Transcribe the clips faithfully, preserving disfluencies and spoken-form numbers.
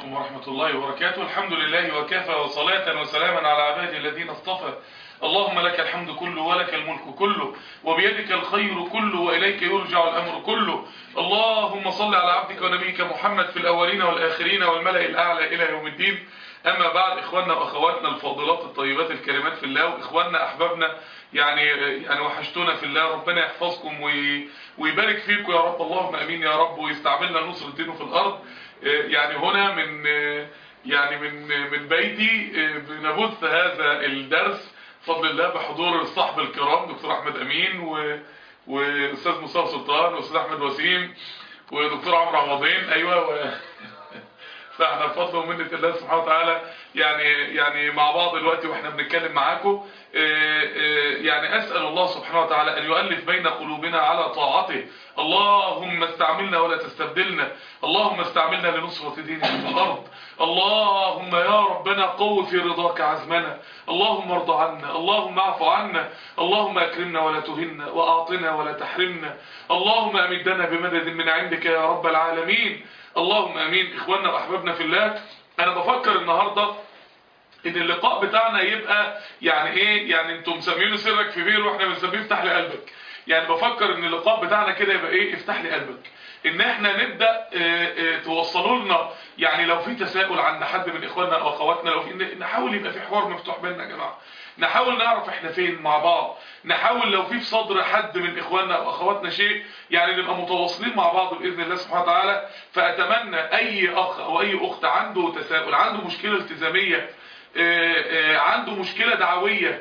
عليكم ورحمة الله وبركاته. الحمد لله وكفى، وصلاة وسلاما على عباده الذين اصطفى. اللهم لك الحمد كله ولك الملك كله وبيدك الخير كله وإليك يرجع الأمر كله. اللهم صل على عبدك ونبيك محمد في الأولين والآخرين والملأ الأعلى إلى يوم الدين. أما بعد، إخواننا وأخواتنا الفاضلات الطيبات الكريمات في الله، وإخواننا أحبابنا يعني يعني وحشتونا في الله، ربنا يحفظكم ويبارك فيكم يا رب، اللهم أمين يا رب، ويستعملنا نصر دينه في الأرض. يعني هنا من يعني من من بيتي بنبث هذا الدرس بفضل الله بحضور الصحب الكرام دكتور احمد امين و واستاذ مصطفى سلطان واستاذ احمد وسيم ودكتور عمرو عوضين. ايوه و... فاحنا بفضل ومنه الله سبحانه وتعالى يعني يعني مع بعض دلوقتي واحنا بنتكلم معاكم. يعني اسال الله سبحانه وتعالى ان يؤلف بين قلوبنا على طاعته. اللهم استعملنا ولا تستبدلنا، اللهم استعملنا لنصرة دينك في الارض. اللهم يا ربنا قو في رضاك عزمنا، اللهم ارض عنا، اللهم اعف عنا، اللهم اكرمنا ولا تهنا، واعطنا ولا تحرمنا، اللهم امدنا بمدد من عندك يا رب العالمين، اللهم امين. اخواننا واحبابنا في الله، انا بفكر النهارده ان اللقاء بتاعنا يبقى يعني ايه، يعني انتم مسمينه سرك في بير واحنا بنسميه افتح لي قلبك. يعني بفكر ان اللقاء بتاعنا كده يبقى ايه، افتح لي قلبك، ان احنا نبدا اه اه توصلوا لنا يعني لو في تساؤل عند حد من اخواننا او اخواتنا، لو في نحاول يبقى في حوار مفتوح بيننا يا جماعه، نحاول نعرف احنا فين مع بعض، نحاول لو في في صدر حد من اخواننا او اخواتنا شيء يعني نبقى متواصلين مع بعض باذن الله سبحانه وتعالى. فاتمنى اي اخ او اي اخت عنده تساؤل، عنده مشكله التزاميه، اه اه عنده مشكله دعويه،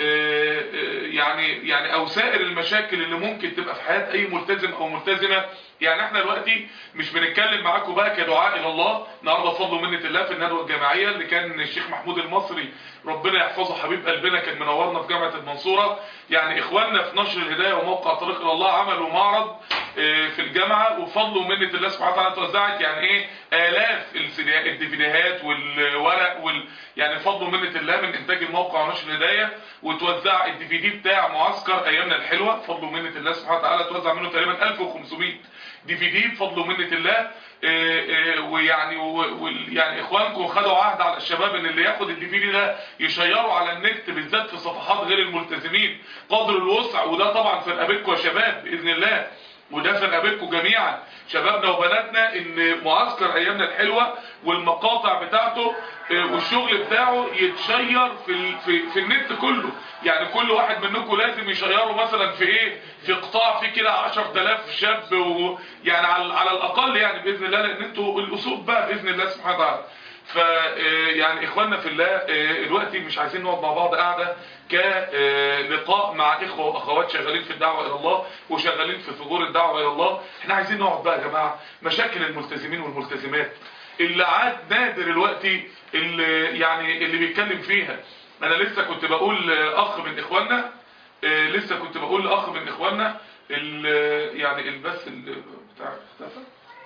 يعني يعني او سائر المشاكل اللي ممكن تبقى في حياة اي ملتزم او ملتزمة. يعني احنا دلوقتي مش بنتكلم معاكم بقى كدعاء الى الله النهارده بفضل ومنه الله في الندوه الجامعيه اللي كان الشيخ محمود المصري ربنا يحفظه حبيب قلبنا كان منورنا في جامعه المنصوره. يعني اخواننا في نشر الهدايه وموقع طريق الى الله عملوا معرض في الجامعه، وبفضل ومنه الله سبحانه وتعالى توزعت يعني ايه الاف الديفيديوهات والورق وال يعني بفضل ومنه الله من انتاج الموقع ونشر الهدايه، وتوزع الدي في دي بتاع معسكر ايامنا الحلوه بفضل ومنه الله سبحانه وتعالى، توزع منه تقريبا ألف وخمسمائة دي في دي بفضل ومنه الله. ويعني يعني اخوانكم خدوا عهد على الشباب ان اللي ياخد الدي في دي ده يشيره على النت، بالذات في صفحات غير الملتزمين قدر الوسع، وده طبعا في رقبتكم يا شباب باذن الله، وده في رقبتكم جميعا شبابنا وبناتنا، ان معسكر ايامنا الحلوه والمقاطع بتاعته والشغل بتاعه يتشير في في في النت كله. يعني كل واحد منكم لازم يشيره مثلا في ايه، في قطاع في كده عشرة آلاف شاب، ويعني على على الاقل يعني باذن الله، لان انتوا الاسود بقى باذن الله سبحانه وتعالى. ف يعني اخواننا في الله دلوقتي مش عايزين نقعد مع بعض قاعده كلقاء مع اخوه واخوات شغالين في الدعوه الى الله وشغالين في ثغور الدعوه الى الله. احنا عايزين نقعد بقى يا جماعه مشاكل الملتزمين والملتزمات اللي عاد نادر الوقتي اللي يعني اللي بيتكلم فيها. انا لسه كنت بقول اخ من اخواننا لسه كنت بقول لاخ من اخواننا يعني البث بتاع اختفى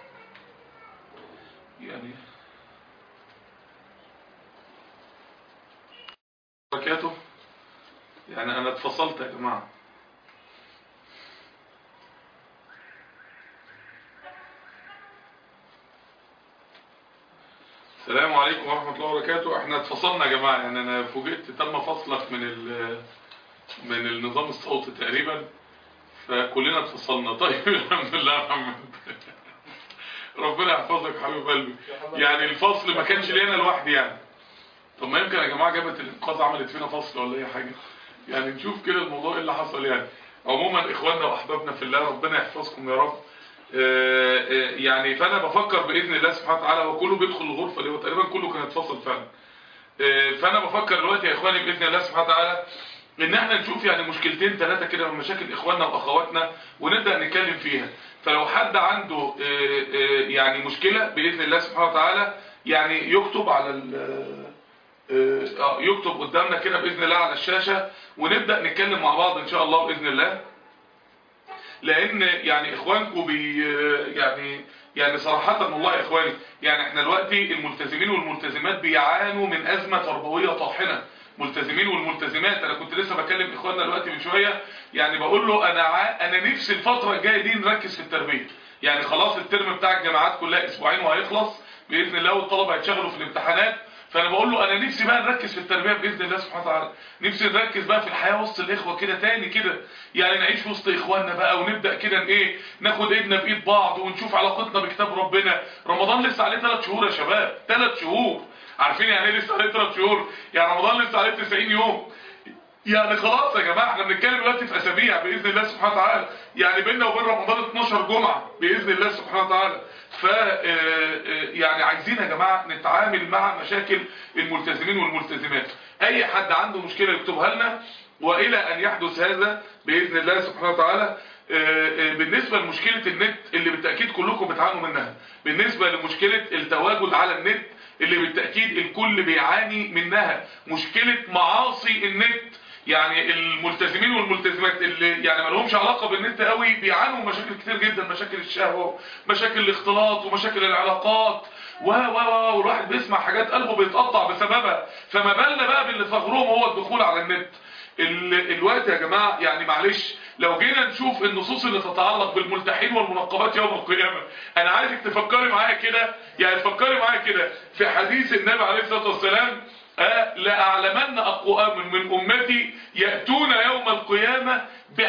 يعني بركاته. يعني انا اتفصلت يا جماعه. السلام عليكم ورحمه الله وبركاته. احنا اتفصلنا يا جماعه، يعني انا فوجئت تم فصلك من من النظام الصوتي تقريبا، فكلنا اتفصلنا. طيب الحمد لله يا محمد ربنا يحفظك حبيب قلبي. يعني الفصل ما كانش لينا لوحدي يعني. طب ما يمكن يا جماعه جبهه الانقاذ عملت فينا فصل ولا اي حاجه، يعني نشوف كده الموضوع ايه اللي حصل. يعني عموما اخواننا واحبابنا في الله ربنا يحفظكم يا رب. آآ آآ يعني فانا بفكر باذن الله سبحانه وتعالى، وكله بيدخل الغرفه اللي هو تقريبا كله كان اتفصل فعلا. فانا بفكر دلوقتي يا اخواني باذن الله سبحانه وتعالى ان احنا نشوف يعني مشكلتين ثلاثه كده من مشاكل اخواننا واخواتنا ونبدا نتكلم فيها. فلو حد عنده يعني مشكله باذن الله سبحانه وتعالى يعني يكتب على اه يكتب قدامنا كده باذن الله على الشاشه، ونبدا نتكلم مع بعض ان شاء الله باذن الله. لان يعني اخوانكم بي يعني يعني صراحه والله يا اخواني، يعني احنا دلوقتي الملتزمين والملتزمات بيعانوا من ازمه تربويه طاحنه. ملتزمين والملتزمات، انا كنت لسه بكلم اخواننا دلوقتي من شويه، يعني بقول له انا ع... انا نفسي الفتره الجايه دي نركز في التربيه. يعني خلاص الترم بتاع الجامعات كلها اسبوعين وهيخلص، باذن الله، والطلبه هيتشغلوا في الامتحانات. فانا بقول له انا نفسي بقى نركز في التربيه باذن الله سبحانه وتعالى، نفسي نركز بقى في الحياه وسط الاخوه كده تاني كده، يعني نعيش وسط اخواننا بقى، ونبدا كده ايه ناخد ايدنا بايد بعض، ونشوف علاقتنا بكتاب ربنا. رمضان لسه عليه ثلاث شهور يا شباب، ثلاث شهور. عارفين يعني ايه لسه عليه ثلاث شهور؟ يعني رمضان لسه عليه تسعين يوم. يعني خلاص يا جماعه احنا بنتكلم دلوقتي في اسابيع باذن الله سبحانه وتعالى، يعني بيننا وبين رمضان اتناشر جمعه باذن الله سبحانه وتعالى. ف يعني عايزين يا جماعه نتعامل مع مشاكل الملتزمين والملتزمات. اي حد عنده مشكله يكتبها لنا، والى ان يحدث هذا باذن الله سبحانه وتعالى. بالنسبه لمشكله النت اللي بالتاكيد كلكم بتعانوا منها، بالنسبه لمشكله التواجد على النت اللي بالتاكيد الكل بيعاني منها، مشكله معاصي النت. يعني الملتزمين والملتزمات اللي يعني ما لهمش علاقه بالنت قوي بيعانوا مشاكل كتير جدا، مشاكل الشهوه، مشاكل الاختلاط، ومشاكل العلاقات، و و و والواحد بيسمع حاجات قلبه بيتقطع بسببها. فما بالنا بقى باللي ثغرهم هو الدخول على النت. الوقت يا جماعه يعني معلش لو جينا نشوف النصوص اللي تتعلق بالملتحين والمنقبات يوم القيامه، انا عايزك تفكري معايا كده، يعني تفكري معايا كده في حديث النبي عليه الصلاه والسلام: أه لأعلمن أقوام من أمتي يأتون يوم القيامة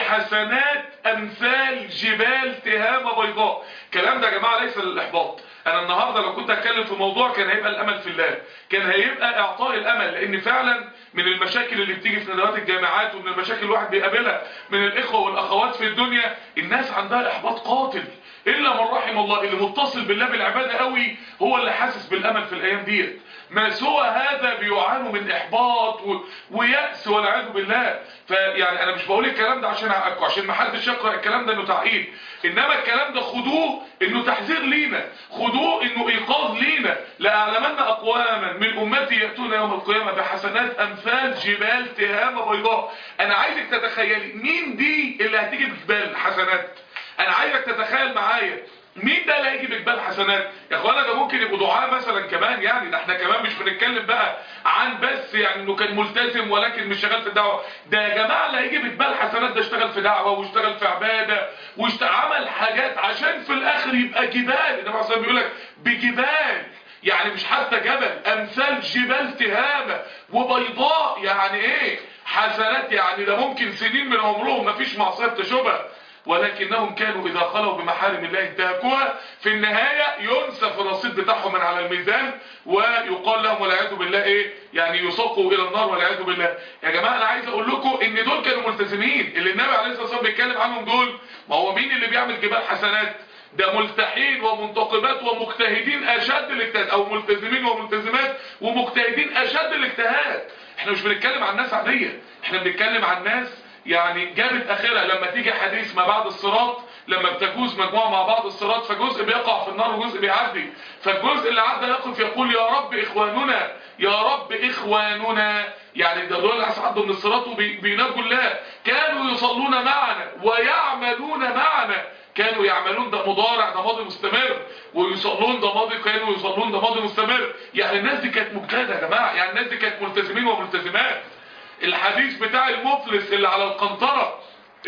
بحسنات أمثال جبال تهامة بيضاء. الكلام ده يا جماعة ليس للإحباط. أنا النهاردة لو كنت أتكلم في موضوع كان هيبقى الأمل في الله، كان هيبقى إعطاء الأمل، لأن فعلا من المشاكل اللي بتيجي في ندوات الجامعات، ومن المشاكل الواحد بيقابلها من الإخوة والأخوات في الدنيا، الناس عندها إحباط قاتل، إلا من رحم الله. اللي متصل بالله بالعبادة قوي هو اللي حاسس بالأمل في الأيام ديت. ما سوى هذا بيعانوا من احباط و... ويأس والعياذ بالله. فيعني انا مش بقول الكلام ده عشان اعقدكم، عشان ما حدش يقرأ الكلام ده انه تعقيد، انما الكلام ده خدوه انه تحذير لينا، خدوه انه ايقاظ لينا. لأعلمن اقواما من امتي يأتون يوم القيامة بحسنات امثال جبال تهامة بيضاء. انا عايزك تتخيلي مين دي اللي هتيجي بجبال حسنات. انا عايزك تتخيل معايا مين ده اللي هيجي بجبال حسنات. يا اخوانا ده ممكن يبقوا دعاء مثلا كمان، يعني ده احنا كمان مش بنتكلم بقى عن بس يعني انه كان ملتزم ولكن مش شغال في الدعوه. ده يا جماعه اللي هيجي بجبال حسنات ده اشتغل في دعوه واشتغل في عباده وعمل حاجات عشان في الاخر يبقى جبال. النبي عليه الصلاه بيقول لك بجبال، يعني مش حتى جبل، امثال جبال تهامه وبيضاء. يعني ايه حسنات؟ يعني ده ممكن سنين من عمرهم ما فيش معصيه تشوبها، ولكنهم كانوا إذا خلوا بمحارم الله انتهكوها. في النهاية ينسف الرصيد بتاعهم من على الميزان، ويقال لهم والعياذ بالله ايه يعني يسقوا إلى النار والعياذ بالله. يا جماعة أنا عايز أقول لكم إن دول كانوا ملتزمين، اللي النبي عليه الصلاة والسلام بيتكلم عنهم دول. ما هو مين اللي بيعمل جبال حسنات؟ ده ملتحين ومنتقبات ومجتهدين أشد الاجتهاد، أو ملتزمين وملتزمات ومجتهدين أشد الاجتهاد. احنا مش بنتكلم عن ناس عادية، احنا بنتكلم عن ناس يعني جابت اخرها. لما تيجي حديث ما بعد الصراط، لما بتجوز مجموعة مع بعض الصراط، فجزء بيقع في النار وجزء بيعدي، فالجزء اللي عدى يقف يقول يا رب اخواننا يا رب اخواننا. يعني ده دول اللي عدوا من الصراط وبيناجوا الله، كانوا يصلون معنا ويعملون معنا. كانوا يعملون ده مضارع، ده ماضي مستمر، ويصلون ده ماضي، كانوا يصلون ده ماضي مستمر. يعني الناس دي كانت مجتهده يا جماعه، يعني الناس دي كانت ملتزمين وملتزمات. الحديث بتاع المفلس اللي على القنطرة،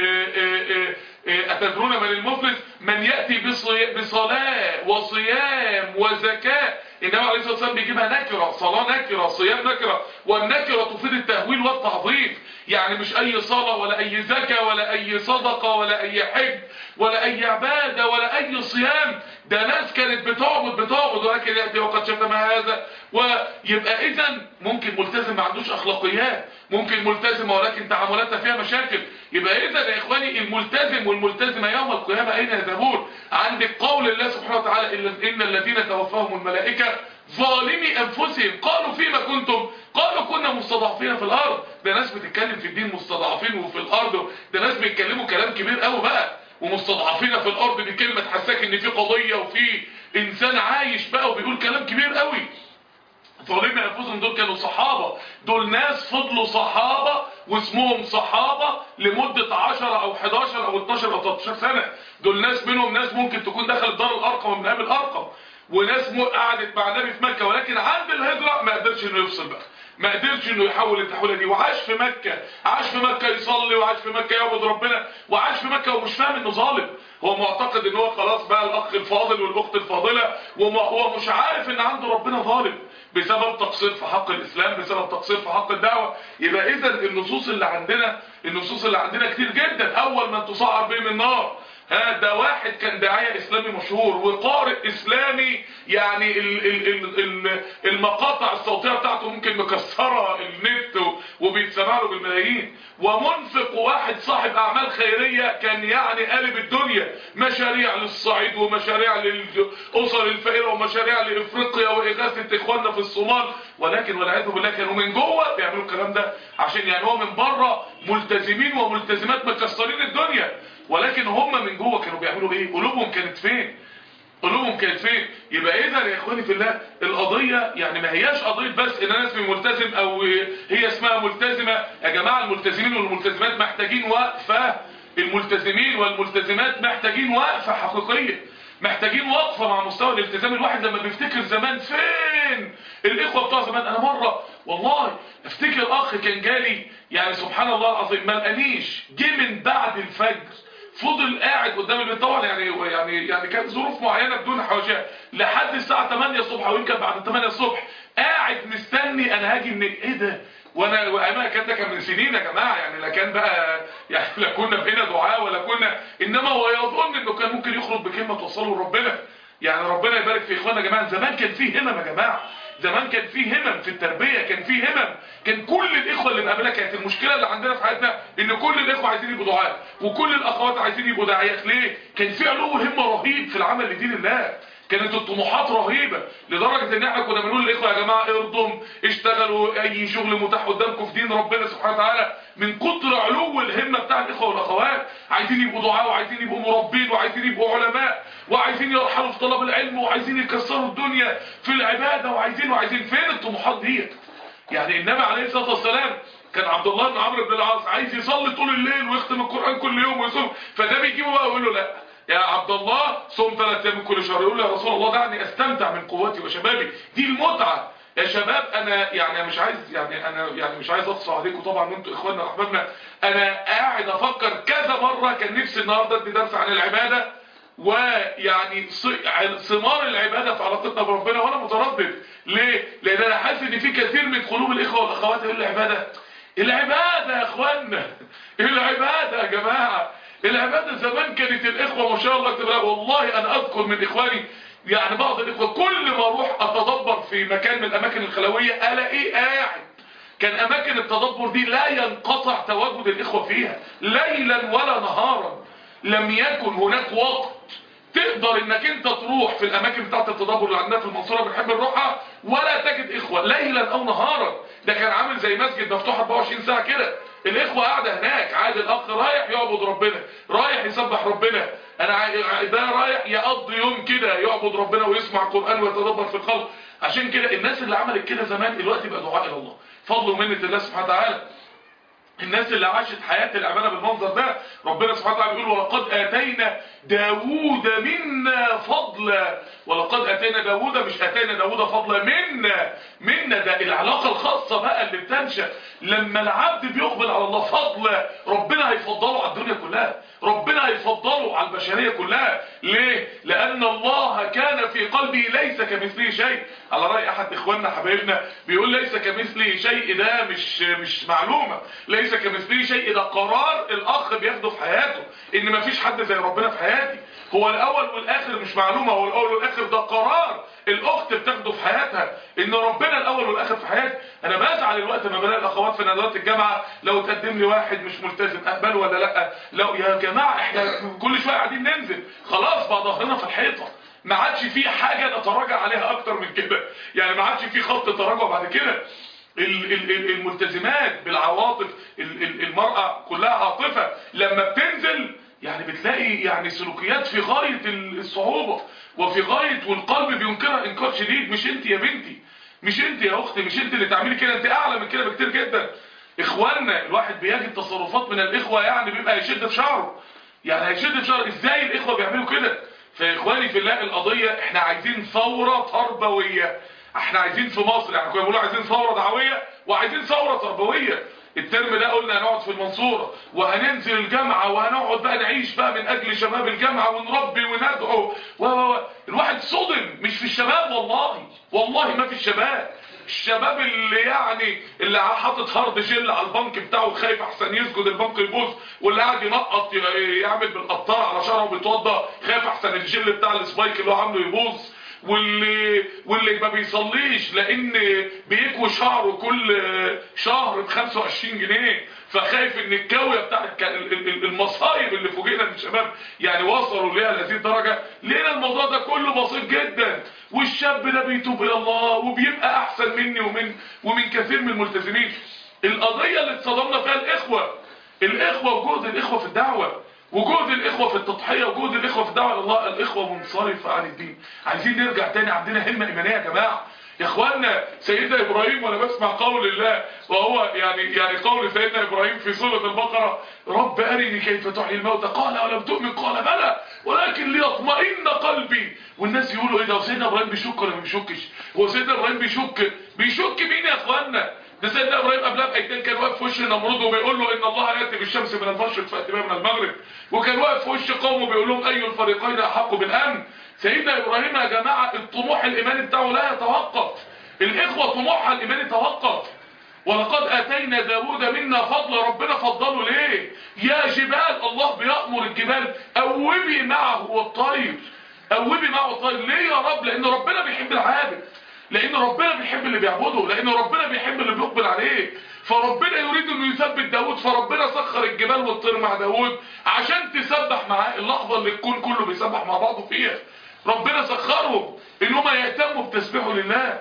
أتدرون من المفلس؟ من يأتي بصلاة وصيام وزكاة. النبي عليه الصلاة والسلام بيجيبها نكرة، صلاة نكرة، صيام نكرة، والنكرة تفيد التهويل والتعظيم. يعني مش أي صلاة ولا أي زكاة ولا أي صدقة ولا أي حج ولا أي عبادة ولا أي صيام. ده ناس كانت بتعبد بتعبد ولكن يأتي وقد شتم هذا. ويبقى إذن ممكن ملتزم ما عندوش أخلاقيات، ممكن ملتزم ولكن تعاملاتها فيها مشاكل. يبقى إذن يا إخواني الملتزم والملتزمة يوم القيامة أين يذهبون؟ عندك قول الله سبحانه وتعالى إن الذين توفاهم الملائكة ظالمي أنفسهم قالوا فيما كنتم؟ قالوا كنا مستضعفين في الأرض. ده ناس بتتكلم في الدين مستضعفين وفي الأرض، ده ناس بيتكلموا كلام كبير قوي بقى. ومستضعفين في الأرض دي كلمة تحسسك إن في قضية وفي إنسان عايش بقى وبيقول كلام كبير قوي. ظالمي أنفسهم دول كانوا صحابة، دول ناس فضلوا صحابة واسمهم صحابة لمدة عشرة أو حداشر أو اتناشر أو تلتاشر سنة. دول ناس منهم ناس ممكن تكون دخلت دار الأرقم من أبي الأرقم، وناس قعدت مع النبي في مكة، ولكن عند الهجرة ما قدرش انه يفصل بقى. ما قدرش انه يحول التحويله دي، وعاش في مكه، عاش في مكه يصلي، وعاش في مكه يعبد ربنا، وعاش في مكه ومش فاهم انه ظالم. هو معتقد ان هو خلاص بقى الاخ الفاضل والاخت الفاضله، وهو مش عارف ان عنده ربنا ظالم بسبب تقصير في حق الاسلام، بسبب تقصير في حق الدعوه. يبقى اذا النصوص اللي عندنا النصوص اللي عندنا كتير جدا. اول من تصعر بهم النار ها ده واحد كان داعية اسلامي مشهور وقارئ اسلامي، يعني ال ال ال ال المقاطع الصوتية بتاعته ممكن مكسرة النت وبيتسمع له بالملايين. ومنفق واحد صاحب اعمال خيرية كان يعني قالب الدنيا، مشاريع للصعيد ومشاريع للاسر الفقيرة ومشاريع لافريقيا واغاثة اخواننا في الصومال، ولكن والعياذ بالله كانوا من جوه بيعملوا الكلام ده، عشان يعني هو من بره ملتزمين وملتزمات مكسرين الدنيا، ولكن هم من جوه كانوا بيعملوا ايه؟ قلوبهم كانت فين؟ قلوبهم كانت فين؟ يبقى اذا يا اخواني في الله القضيه يعني ما هياش قضيه بس ان انا اسمي ملتزم او هي اسمها ملتزمه. يا جماعه الملتزمين والملتزمات محتاجين وقفه، الملتزمين والملتزمات محتاجين وقفه حقيقيه، محتاجين وقفه مع مستوى الالتزام. الواحد لما بيفتكر زمان فين الاخوه بتوع زمان. انا مره والله افتكر اخ كان جالي يعني سبحان الله العظيم ما لقانيش، جه من بعد الفجر فضل قاعد قدام البيت، طبعا يعني يعني يعني كانت ظروف معينه بدون حواشيه، لحد الساعه تمانية الصبح او يمكن بعد تمانية الصبح قاعد مستني انا هاجي من ايه ده. وانا وانا كان ده كان من سنين يا جماعه، يعني لا كان بقى يعني لا كنا بقينا دعاء ولا كنا، انما هو يظن انه كان ممكن يخرج بكلمه توصله لربنا. يعني ربنا يبارك في اخواننا يا جماعه. زمان كان فيه همم يا جماعه، زمان كان فيه همم في التربيه، كان فيه همم، كان كل الاخوه اللي مقابلها. كانت المشكله اللي عندنا في حياتنا ان كل الاخوه عايزين يبقوا دعاء وكل الاخوات عايزين يبقوا داعيات. ليه؟ كان في علو همه رهيب في العمل لدين الله، كانت الطموحات رهيبه، لدرجه ان احنا كنا بنقول للاخوه يا جماعه ارضوا اشتغلوا اي شغل متاح قدامكم في دين ربنا سبحانه وتعالى، من كتر علو الهمه بتاع الاخوه والاخوات. عايزين يبقوا دعاء وعايزين يبقوا مربين وعايزين يبقوا علماء وعايزين يرحلوا في طلب العلم وعايزين يكسروا الدنيا في العباده وعايزين وعايزين فين الطموحات ديت؟ يعني النبي عليه الصلاه والسلام كان عبد الله بن عمرو بن العاص عايز يصلي طول الليل ويختم القران كل يوم ويصوم، فده بيجيبه بقى ويقول له لا يا عبد الله صوم ثلاث ايام كل شهر. يقول له يا رسول الله دعني استمتع من قوتي وشبابي، دي المتعه يا شباب. انا يعني مش عايز يعني انا يعني مش عايز اقصى عليكم طبعا انتوا اخواننا واحبابنا، انا قاعد افكر كذا مره كان نفسي النهارده ادي درس عن العباده ويعني ثمار العباده في علاقتنا بربنا، وانا متردد. ليه؟ لان انا حاسس ان في كثير من قلوب الاخوه والاخوات يقول العباده العباده يا اخوانا، العباده يا جماعه، العباده. زمان كانت الاخوه ما شاء الله اكتب، والله انا اذكر من اخواني يعني بعض الاخوه كل ما اروح اتدبر في مكان من الاماكن الخلويه الاقيه قاعد. كان اماكن التدبر دي لا ينقطع تواجد الاخوه فيها ليلا ولا نهارا، لم يكن هناك وقت تقدر انك انت تروح في الاماكن بتاعت التدبر اللي عندنا في المنصوره بنحب نروحها ولا تجد اخوه ليلا او نهارا. ده كان عامل زي مسجد مفتوح اربعة وعشرين ساعه كده، الاخوه قاعده هناك عادي، الاخ رايح يعبد ربنا، رايح يسبح ربنا، انا ده رايح يقضي يوم كده يعبد ربنا ويسمع قران ويتدبر في الخلق. عشان كده الناس اللي عملت كده زمان دلوقتي بقى دعاء الى الله، فضل ومنه الله سبحانه وتعالى. الناس اللي عاشت حياة العبادة بالمنظر ده ربنا سبحانه وتعالى بيقول ولقد آتينا داوود منا فضلا، ولقد آتينا داوود مش آتينا داوود فضلا منا، منا ده العلاقة الخاصة بقى اللي بتنشأ لما العبد بيقبل على الله فضلا، ربنا هيفضله على الدنيا كلها، ربنا هيفضله على البشرية كلها. ليه؟ لأن الله كان في قلبه ليس كمثله شيء. على رأي أحد إخواننا حبايبنا بيقول ليس كمثله شيء، ده مش مش معلومة، ليس كمثله شيء ده قرار الأخ بياخده في حياته، إن مفيش حد زي ربنا في حياتي. هو الأول والآخر مش معلومة، هو الأول والآخر ده قرار الأخت بتاخده في حياتها، إن ربنا الأول والآخر في حياتي. أنا بزعل الوقت ما بلاقي الأخوات في ندوات الجامعة لو تقدم لي واحد مش ملتزم أقبله ولا لأ. لو يا جماعة إحنا كل شوية قاعدين ننزل، خلاص بقى ظهرنا في الحيطة، ما عادش في حاجة نتراجع عليها أكتر من كده، يعني ما عادش في خط تراجع بعد كده. الملتزمات بالعواطف، المرأة كلها عاطفة، لما بتنزل يعني بتلاقي يعني سلوكيات في غاية الصعوبة وفي غاية، والقلب بينكرها انكار شديد. مش انت يا بنتي، مش انت يا اختي، مش انت اللي تعملي كده، انت اعلى من كده بكتير جدا. اخواننا الواحد بيجد تصرفات من الاخوة يعني بيبقى هيشد في شعره، يعني هيشد في شعره ازاي الاخوة بيعملوا كده. فاخواني في الله القضية احنا عايزين ثورة تربوية، احنا عايزين في مصر، يعني كنا بنقول عايزين ثوره دعويه وعايزين ثوره تربويه. الترم ده قلنا هنقعد في المنصورة وهننزل الجامعة وهنقعد بقى نعيش بقى من اجل شباب الجامعة ونربي وندعو و و الواحد صدم، مش في الشباب والله، والله ما في الشباب. الشباب اللي يعني اللي حاطط هارد جل على البنك بتاعه خايف احسن يسجد البنك يبوظ، واللي قاعد ينقط يعمل بالقطار على شعره وبيتوضى خايف احسن الجل بتاع السبايك اللي هو عامله يبوظ، واللي واللي ما بيصليش لان بيكوي شعره كل شهر ب خمسة وعشرين جنيه فخايف ان الكاويه بتاع المصايب اللي فوجئنا من الشباب يعني وصلوا ليها لهذه الدرجه. لقينا الموضوع ده كله بسيط جدا، والشاب ده بيتوب الى الله وبيبقى احسن مني ومن ومن كثير من الملتزمين. القضيه اللي اتصدمنا فيها الاخوه، الاخوه وجهد الاخوه في الدعوه، وجهد الاخوه في التضحيه، وجهد الاخوه في الدعوه الى الله. الاخوه منصرفه عن الدين، عايزين نرجع تاني، عندنا همه ايمانيه يا جماعه. يا اخوانا سيدنا ابراهيم وانا بسمع قول الله، وهو يعني يعني قول سيدنا ابراهيم في سوره البقره: رب ارني كيف تحيي الموتى قال اولم تؤمن قال بلى ولكن ليطمئن قلبي. والناس يقولوا ايه ده، سيدنا ابراهيم بيشك ولا ما بيشكش؟ هو سيدنا ابراهيم بيشك؟ بيشك مين يا اخوانا؟ ده سيدنا ابراهيم قبلها بايتين كان واقف في وش النمرود وبيقول له ان الله ياتي بالشمس من المشرق فاتي بها من المغرب، وكان واقف في وش قومه بيقول لهم اي الفريقين احق بالامن. سيدنا ابراهيم يا جماعه الطموح الايماني بتاعه لا يتوقف، الاخوه طموحها الايماني توقف. ولقد اتينا داوود منا فضل، ربنا فضله ليه؟ يا جبال، الله بيأمر الجبال اوبي معه والطير، اوبي معه الطير. ليه يا رب؟ لان ربنا بيحب العابد، لان ربنا بيحب اللي بيعبده، لان ربنا بيحب اللي بيقبل عليه. فربنا يريد انه يثبت داوود، فربنا سخر الجبال والطير مع داوود عشان تسبح معاه. اللحظه اللي الكون كله بيسبح مع بعضه فيها ربنا سخرهم ان هم يهتموا بتسبيحه لله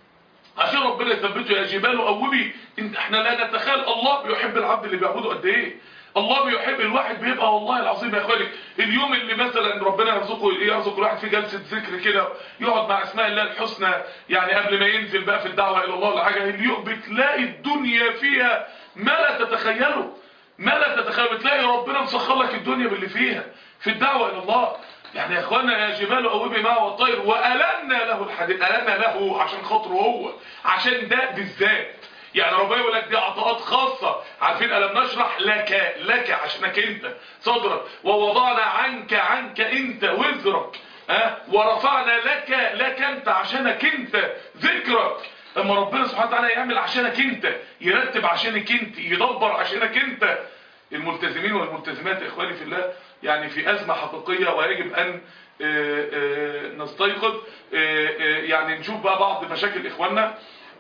عشان ربنا يثبته. يا جبال اوبي. احنا لا نتخيل الله بيحب العبد اللي بيعبده قد ايه. الله بيحب الواحد بيبقى والله العظيم يا اخواني اليوم اللي مثلا ربنا يرزقه يرزق الواحد في جلسه ذكر كده يقعد مع اسماء الله الحسنى، يعني قبل ما ينزل بقى في الدعوه الى الله ولا حاجه، اليوم بتلاقي الدنيا فيها ما لا تتخيله، ما لا تتخيل. بتلاقي ربنا مسخر لك الدنيا باللي فيها في الدعوه الى الله. يعني يا اخوانا يا جبال اوبي معه والطير والنا له الحديد، النا له عشان خاطره هو، عشان ده بالذات. يعني ربنا يقول لك دي عطاءات خاصه. عارفين الم نشرح لك، لك عشانك انت صدرك، ووضعنا عنك عنك انت وزرك، ها ورفعنا لك لك انت عشانك انت ذكرك. اما ربنا سبحانه وتعالى يعمل عشانك انت، يرتب عشانك انت، يدبر عشانك انت. الملتزمين والملتزمات اخواني في الله يعني في ازمه حقيقيه، ويجب ان نستيقظ. يعني نشوف بقى بعض مشاكل اخواننا.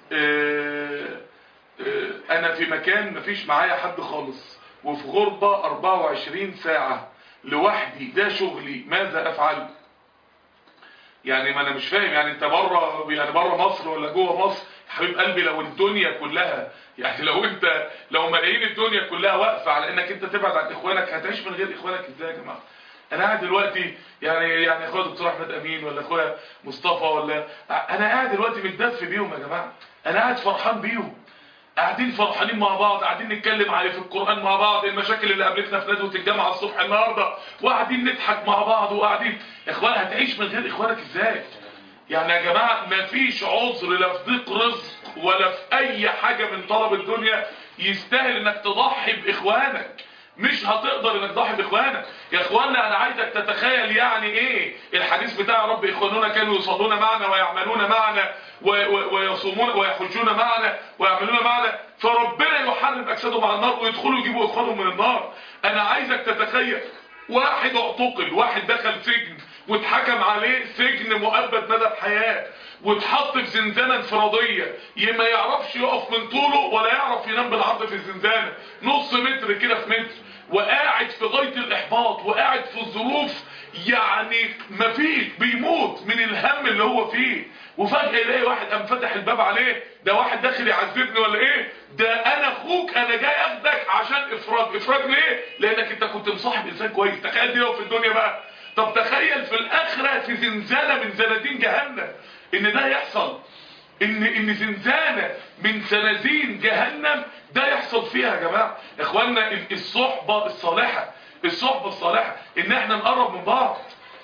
انا في مكان مفيش معايا حد خالص، وفي غربة اربعة وعشرين ساعة لوحدي، ده شغلي، ماذا افعل؟ يعني ما انا مش فاهم، يعني انت بره، يعني بره مصر ولا جوه مصر؟ حبيب قلبي لو الدنيا كلها، يعني لو انت لو ملايين الدنيا كلها واقفه على انك انت تبعد عن اخوانك، هتعيش من غير اخوانك ازاي يا جماعه؟ انا قاعد دلوقتي يعني يعني اخويا دكتور احمد امين ولا اخويا مصطفى، ولا انا قاعد دلوقتي متدفي بيهم يا جماعه، انا قاعد فرحان بيهم، قاعدين فرحانين مع بعض، قاعدين نتكلم عليه في القرآن مع بعض، المشاكل اللي قابلتنا في ندوة الجامعة الصبح النهاردة، وقاعدين نضحك مع بعض، وقاعدين يا اخوان هتعيش من غير اخوانك ازاي؟ يعني يا جماعة مفيش عذر لا في ضيق رزق ولا في اي حاجة من طلب الدنيا يستاهل انك تضحي باخوانك. مش هتقدر انك تضحي باخوانك يا اخوانا. انا عايزك تتخيل يعني ايه الحديث بتاع رب اخواننا كانوا يصلون معنا ويعملون معنا ويصومون ويحجون معنا ويعملون معنا، فربنا يحرم اجسادهم على النار ويدخلوا يجيبوا اخوانهم من النار. انا عايزك تتخيل واحد اعتقل، واحد دخل سجن واتحكم عليه سجن مؤبد مدى الحياه، واتحط في زنزانه انفراديه، ما يعرفش يقف من طوله ولا يعرف ينام بالعرض في الزنزانه، نص متر كده في متر، وقاعد في غايه الاحباط، وقاعد في الظروف يعني مفيش، بيموت من الهم اللي هو فيه. وفجاه يلاقي واحد قام فتح الباب عليه، ده واحد داخل يعذبني ولا ايه؟ ده انا اخوك، انا جاي اخدك عشان افراج. افراج ليه؟ لانك انت كنت مصاحب انسان كويس. تخيل دي لو في الدنيا بقى، طب تخيل في الاخره في زنزانه من زنازين جهنم ان ده يحصل، ان ان زنزانه من زنازين جهنم ده يحصل فيها يا جماعه. اخواننا الصحبه الصالحه، الصحبه الصالحه ان احنا نقرب من بعض،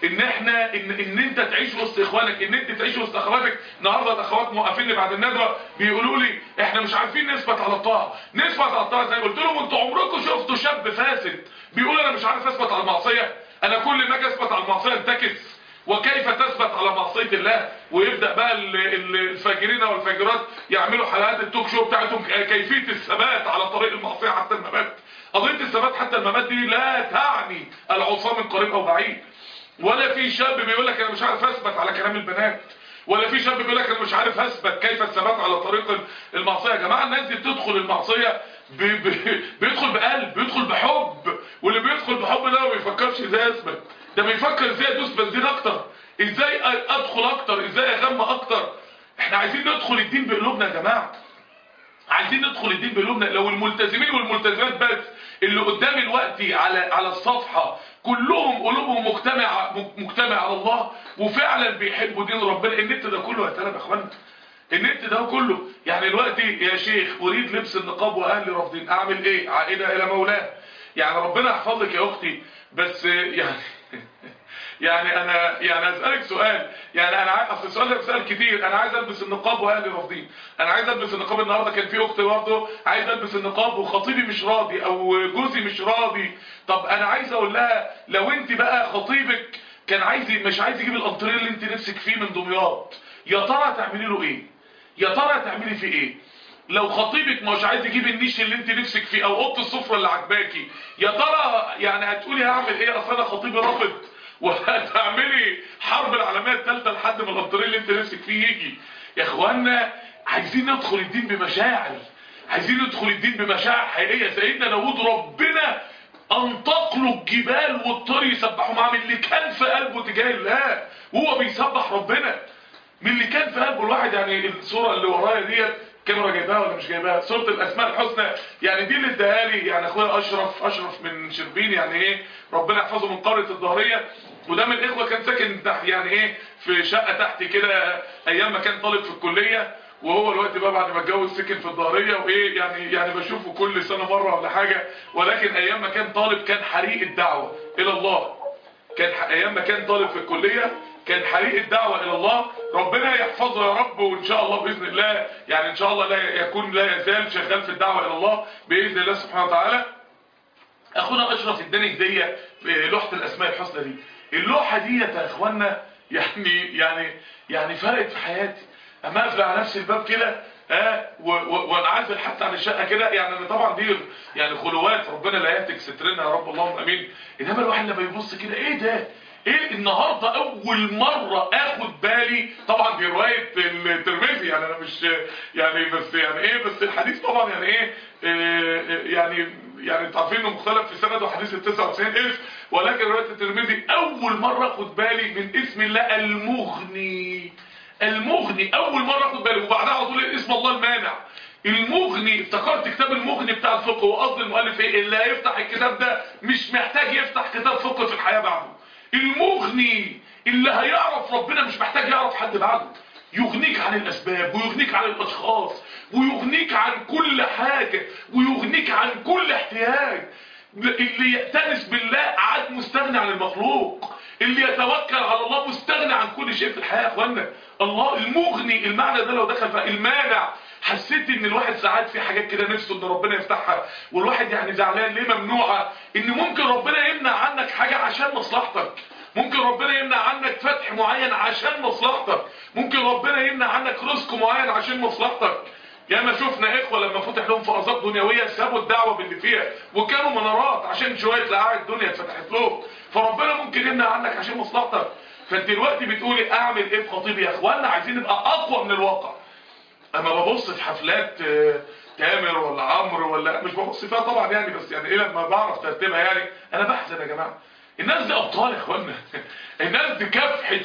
ان احنا ان, إن انت تعيش وسط اخوانك، ان انت تعيش وسط اخواتك. النهارده الاخوات موقفين لي بعد الندوه بيقولوا لي احنا مش عارفين نثبت على الطاعه. نثبت على الطاعه زي ما قلت لهم، انتوا عمركم شفتوا شاب فاسد بيقول انا مش عارف اثبت على المعصيه؟ انا كل ما اجي اثبت على المعصيه انتكس. وكيف تثبت على معصيه الله؟ ويبدا بقى الفاجرين والفاجرات يعملوا حلقات التوك شو بتاعتهم كيفيه الثبات على طريق المعصيه حتى الممات. قضيه الثبات حتى الممات دي لا تعني العصاه من قريب او بعيد. ولا في شاب بيقول لك انا مش عارف اثبت على كلام البنات، ولا في شاب بيقول لك انا مش عارف اثبت كيف الثبات على طريق المعصيه. يا جماعه الناس دي بتدخل المعصيه بي بي بيدخل بقلب، بيدخل بحب، واللي بيدخل بحب ده ما بيفكرش ازاي اثبت، ده بيفكر ازاي ادوس بنزين اكتر، ازاي ادخل اكتر، ازاي اغمى اكتر. احنا عايزين ندخل الدين بقلوبنا يا جماعه، عايزين ندخل الدين بقلوبنا. لو الملتزمين والملتزمات بس اللي قدام دلوقتي على على الصفحه كلهم قلوبهم مجتمعه مجتمعه على الله وفعلا بيحبوا دين ربنا، النت ده كله هيتقلب يا اخوانا. النت ده كله يعني دلوقتي يا شيخ اريد لبس النقاب واهلي رافضين، اعمل ايه؟ عائده الى مولاه. يعني ربنا يحفظك يا اختي، بس يعني يعني انا يعني اسالك سؤال، يعني انا عايز، اصل السؤال ده بسال كتير، انا عايز البس النقاب واهلي رافضين، انا عايز البس النقاب. النهارده كان في اخت برضه عايز البس النقاب وخطيبي مش راضي او جوزي مش راضي. طب انا عايز اقول لها لو انت بقى خطيبك كان عايز مش عايز يجيب الانطريه اللي انت نفسك فيه من دمياط، يا ترى تعملي له ايه؟ يا ترى تعملي فيه ايه؟ لو خطيبك مش عايز يجيب النيش اللي انت نفسك فيه او اوضه السفره اللي عجباكي، يا ترى يعني هتقولي هعمل ايه؟ اصل انا خطيبي رافض، وهتعملي حرب العالميه الثالثه لحد ما الانطريه اللي انت نفسك فيه يجي. يا اخوانا عايزين ندخل الدين بمشاعر، عايزين ندخل الدين بمشاعر حقيقيه. سيدنا داوود ربنا انطق له الجبال والطير يسبحوا معاه من اللي كان في قلبه تجاه الله وهو بيسبح ربنا، من اللي كان في قلبه الواحد. يعني الصوره اللي ورايا ديت كاميرا جايباها ولا مش جايباها؟ صوره الاسماء الحسنى، يعني دي اللي اداها لي يعني اخويا اشرف اشرف من شربين، يعني ايه ربنا يحفظه، من قريه الظهريه. وده من الاخوه كان ساكن تحت يعني ايه في شقه تحت كده ايام ما كان طالب في الكليه، وهو الوقت بقى بعد ما اتجوز سكن في الظهريه وايه يعني يعني بشوفه كل سنه مره ولا حاجه. ولكن ايام ما كان طالب كان حريق الدعوه الى الله، كان ايام ما كان طالب في الكليه كان حريق الدعوه الى الله. ربنا يحفظه يا رب، وان شاء الله باذن الله يعني ان شاء الله لا يكون لا يزال شغال في الدعوه الى الله باذن الله سبحانه وتعالى. اخونا اشرف اداني هديه لوحه الاسماء الحسنى دي. اللوحه دي يا اخوانا يعني يعني يعني فرقت في حياتي. اما اقفل على نفس الباب كده ها وانعزل حتى عن الشقه كده، يعني انا طبعا دي يعني خلوات ربنا لا يهتك سترنا يا رب اللهم امين. انما الواحد لما يبص كده ايه ده؟ ايه النهارده اول مره اخد بالي، طبعا دي روايه الترمذي يعني انا مش يعني بس يعني ايه بس الحديث طبعا يعني ايه, إيه يعني يعني انتوا عارفين انه مختلف في سند وحديث ال تسعة وتسعين اسم، ولكن روايه الترمذي اول مره اخد بالي من اسم الله المغني. المغني اول مره اخد بالي، وبعدها على طول اسم الله المانع. المغني افتكرت كتاب المغني بتاع الفقه، وقصد المؤلف ايه؟ اللي هيفتح الكتاب ده مش محتاج يفتح كتاب فقه في الحياه بعده. المغني اللي هيعرف ربنا مش محتاج يعرف حد بعده، يغنيك عن الاسباب ويغنيك عن الاشخاص ويغنيك عن كل حاجه ويغنيك عن كل احتياج. اللي يأتنس بالله عاد مستغني عن المخلوق، اللي يتوكل على الله مستغني عن كل شيء في الحياه يا اخوانا. الله المغني المعنى ده لو دخل في المانع، حسيت ان الواحد ساعات في حاجات كده نفسه ان ربنا يفتحها، والواحد يعني زعلان ليه ممنوعه، ان ممكن ربنا يمنع عنك حاجه عشان مصلحتك، ممكن ربنا يمنع عنك فتح معين عشان مصلحتك، ممكن ربنا يمنع عنك رزق معين عشان مصلحتك. ياما شفنا اخوه لما فتح لهم في ارزاق دنيويه سابوا الدعوه باللي فيها وكانوا منارات عشان شويه لقاعد الدنيا اتفتحت لهم. فربنا ممكن يمنع عنك عشان مصلحتك. فانت دلوقتي بتقولي اعمل ايه بخطيبي؟ يا اخوانا عايزين نبقى اقوى من الواقع. اما ببص في حفلات تامر ولا عمرو ولا مش ببص فيها طبعا يعني، بس يعني ايه لما بعرف ترتيبها يعني انا بحزن يا جماعه. الناس دي ابطال يا اخوانا، الناس دي كافحت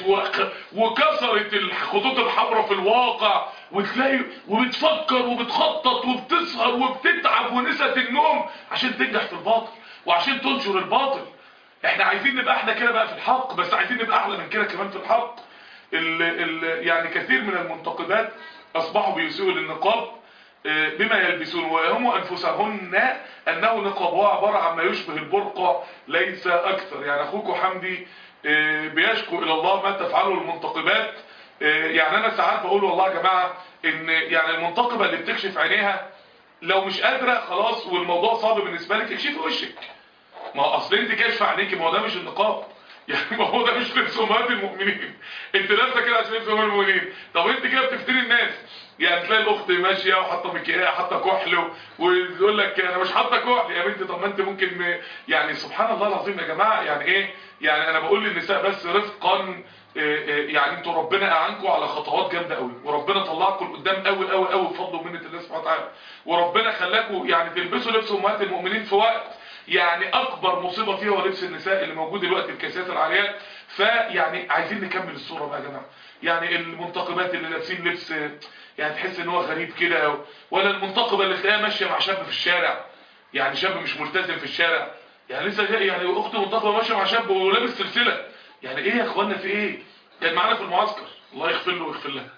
وكسرت الخطوط الحمراء في الواقع، وتلاقي وبتفكر وبتخطط وبتسهر وبتتعب ونسيت النوم عشان تنجح في الباطل وعشان تنشر الباطل. احنا عايزين نبقى احنا كده بقى في الحق، بس عايزين نبقى احلى من كده كمان في الحق. ال ال يعني كثير من المنتقدات اصبحوا بيسيئوا للنقاب بما يلبسون ويهموا انفسهن انه نقاب هو عباره عن ما يشبه البرقع ليس اكثر. يعني اخوكم حمدي بيشكو الى الله ما تفعله المنتقبات. يعني انا ساعات بقول والله يا جماعه ان يعني المنتقبه اللي بتكشف عينيها لو مش قادره خلاص والموضوع صعب بالنسبه لك اكشفي وشك. ما هو اصل انت كاشفه عينيكي، ما هو ده مش النقاب، يعني ما هو ده مش لبس امهات المؤمنين. انت لابسه كده عشان لبس امهات المؤمنين، طب انت كده بتفتري الناس. يعني تلاقي الاخت ماشيه وحاطه مكياج حاطه كحل ويقول لك انا مش حاطه كحل يا بنتي. طب ما انت ممكن يعني سبحان الله العظيم يا جماعه. يعني ايه يعني انا بقول للنساء بس رفقا، يعني انتوا ربنا اعانكم على خطوات جامده قوي، وربنا طلعكم لقدام قوي قوي قوي بفضل ومنه الله سبحانه وتعالى، وربنا خلاكم يعني تلبسوا لبس امهات المؤمنين في وقت يعني اكبر مصيبه فيها هو لبس النساء اللي موجود دلوقتي في كاسات العاريات. فيعني عايزين نكمل الصوره بقى يا جماعه. يعني المنتقبات اللي لابسين لبس يعني تحس ان هو غريب كده، ولا المنتقبه اللي تلاقيها ماشيه مع شاب في الشارع، يعني شاب مش ملتزم في الشارع، يعني لسه جاي يعني اخت منتقبه ماشيه مع شاب ولابس سلسله. يعني ايه يا اخوانا في ايه؟ كان معانا في المعسكر الله يغفر له ويغفر لها،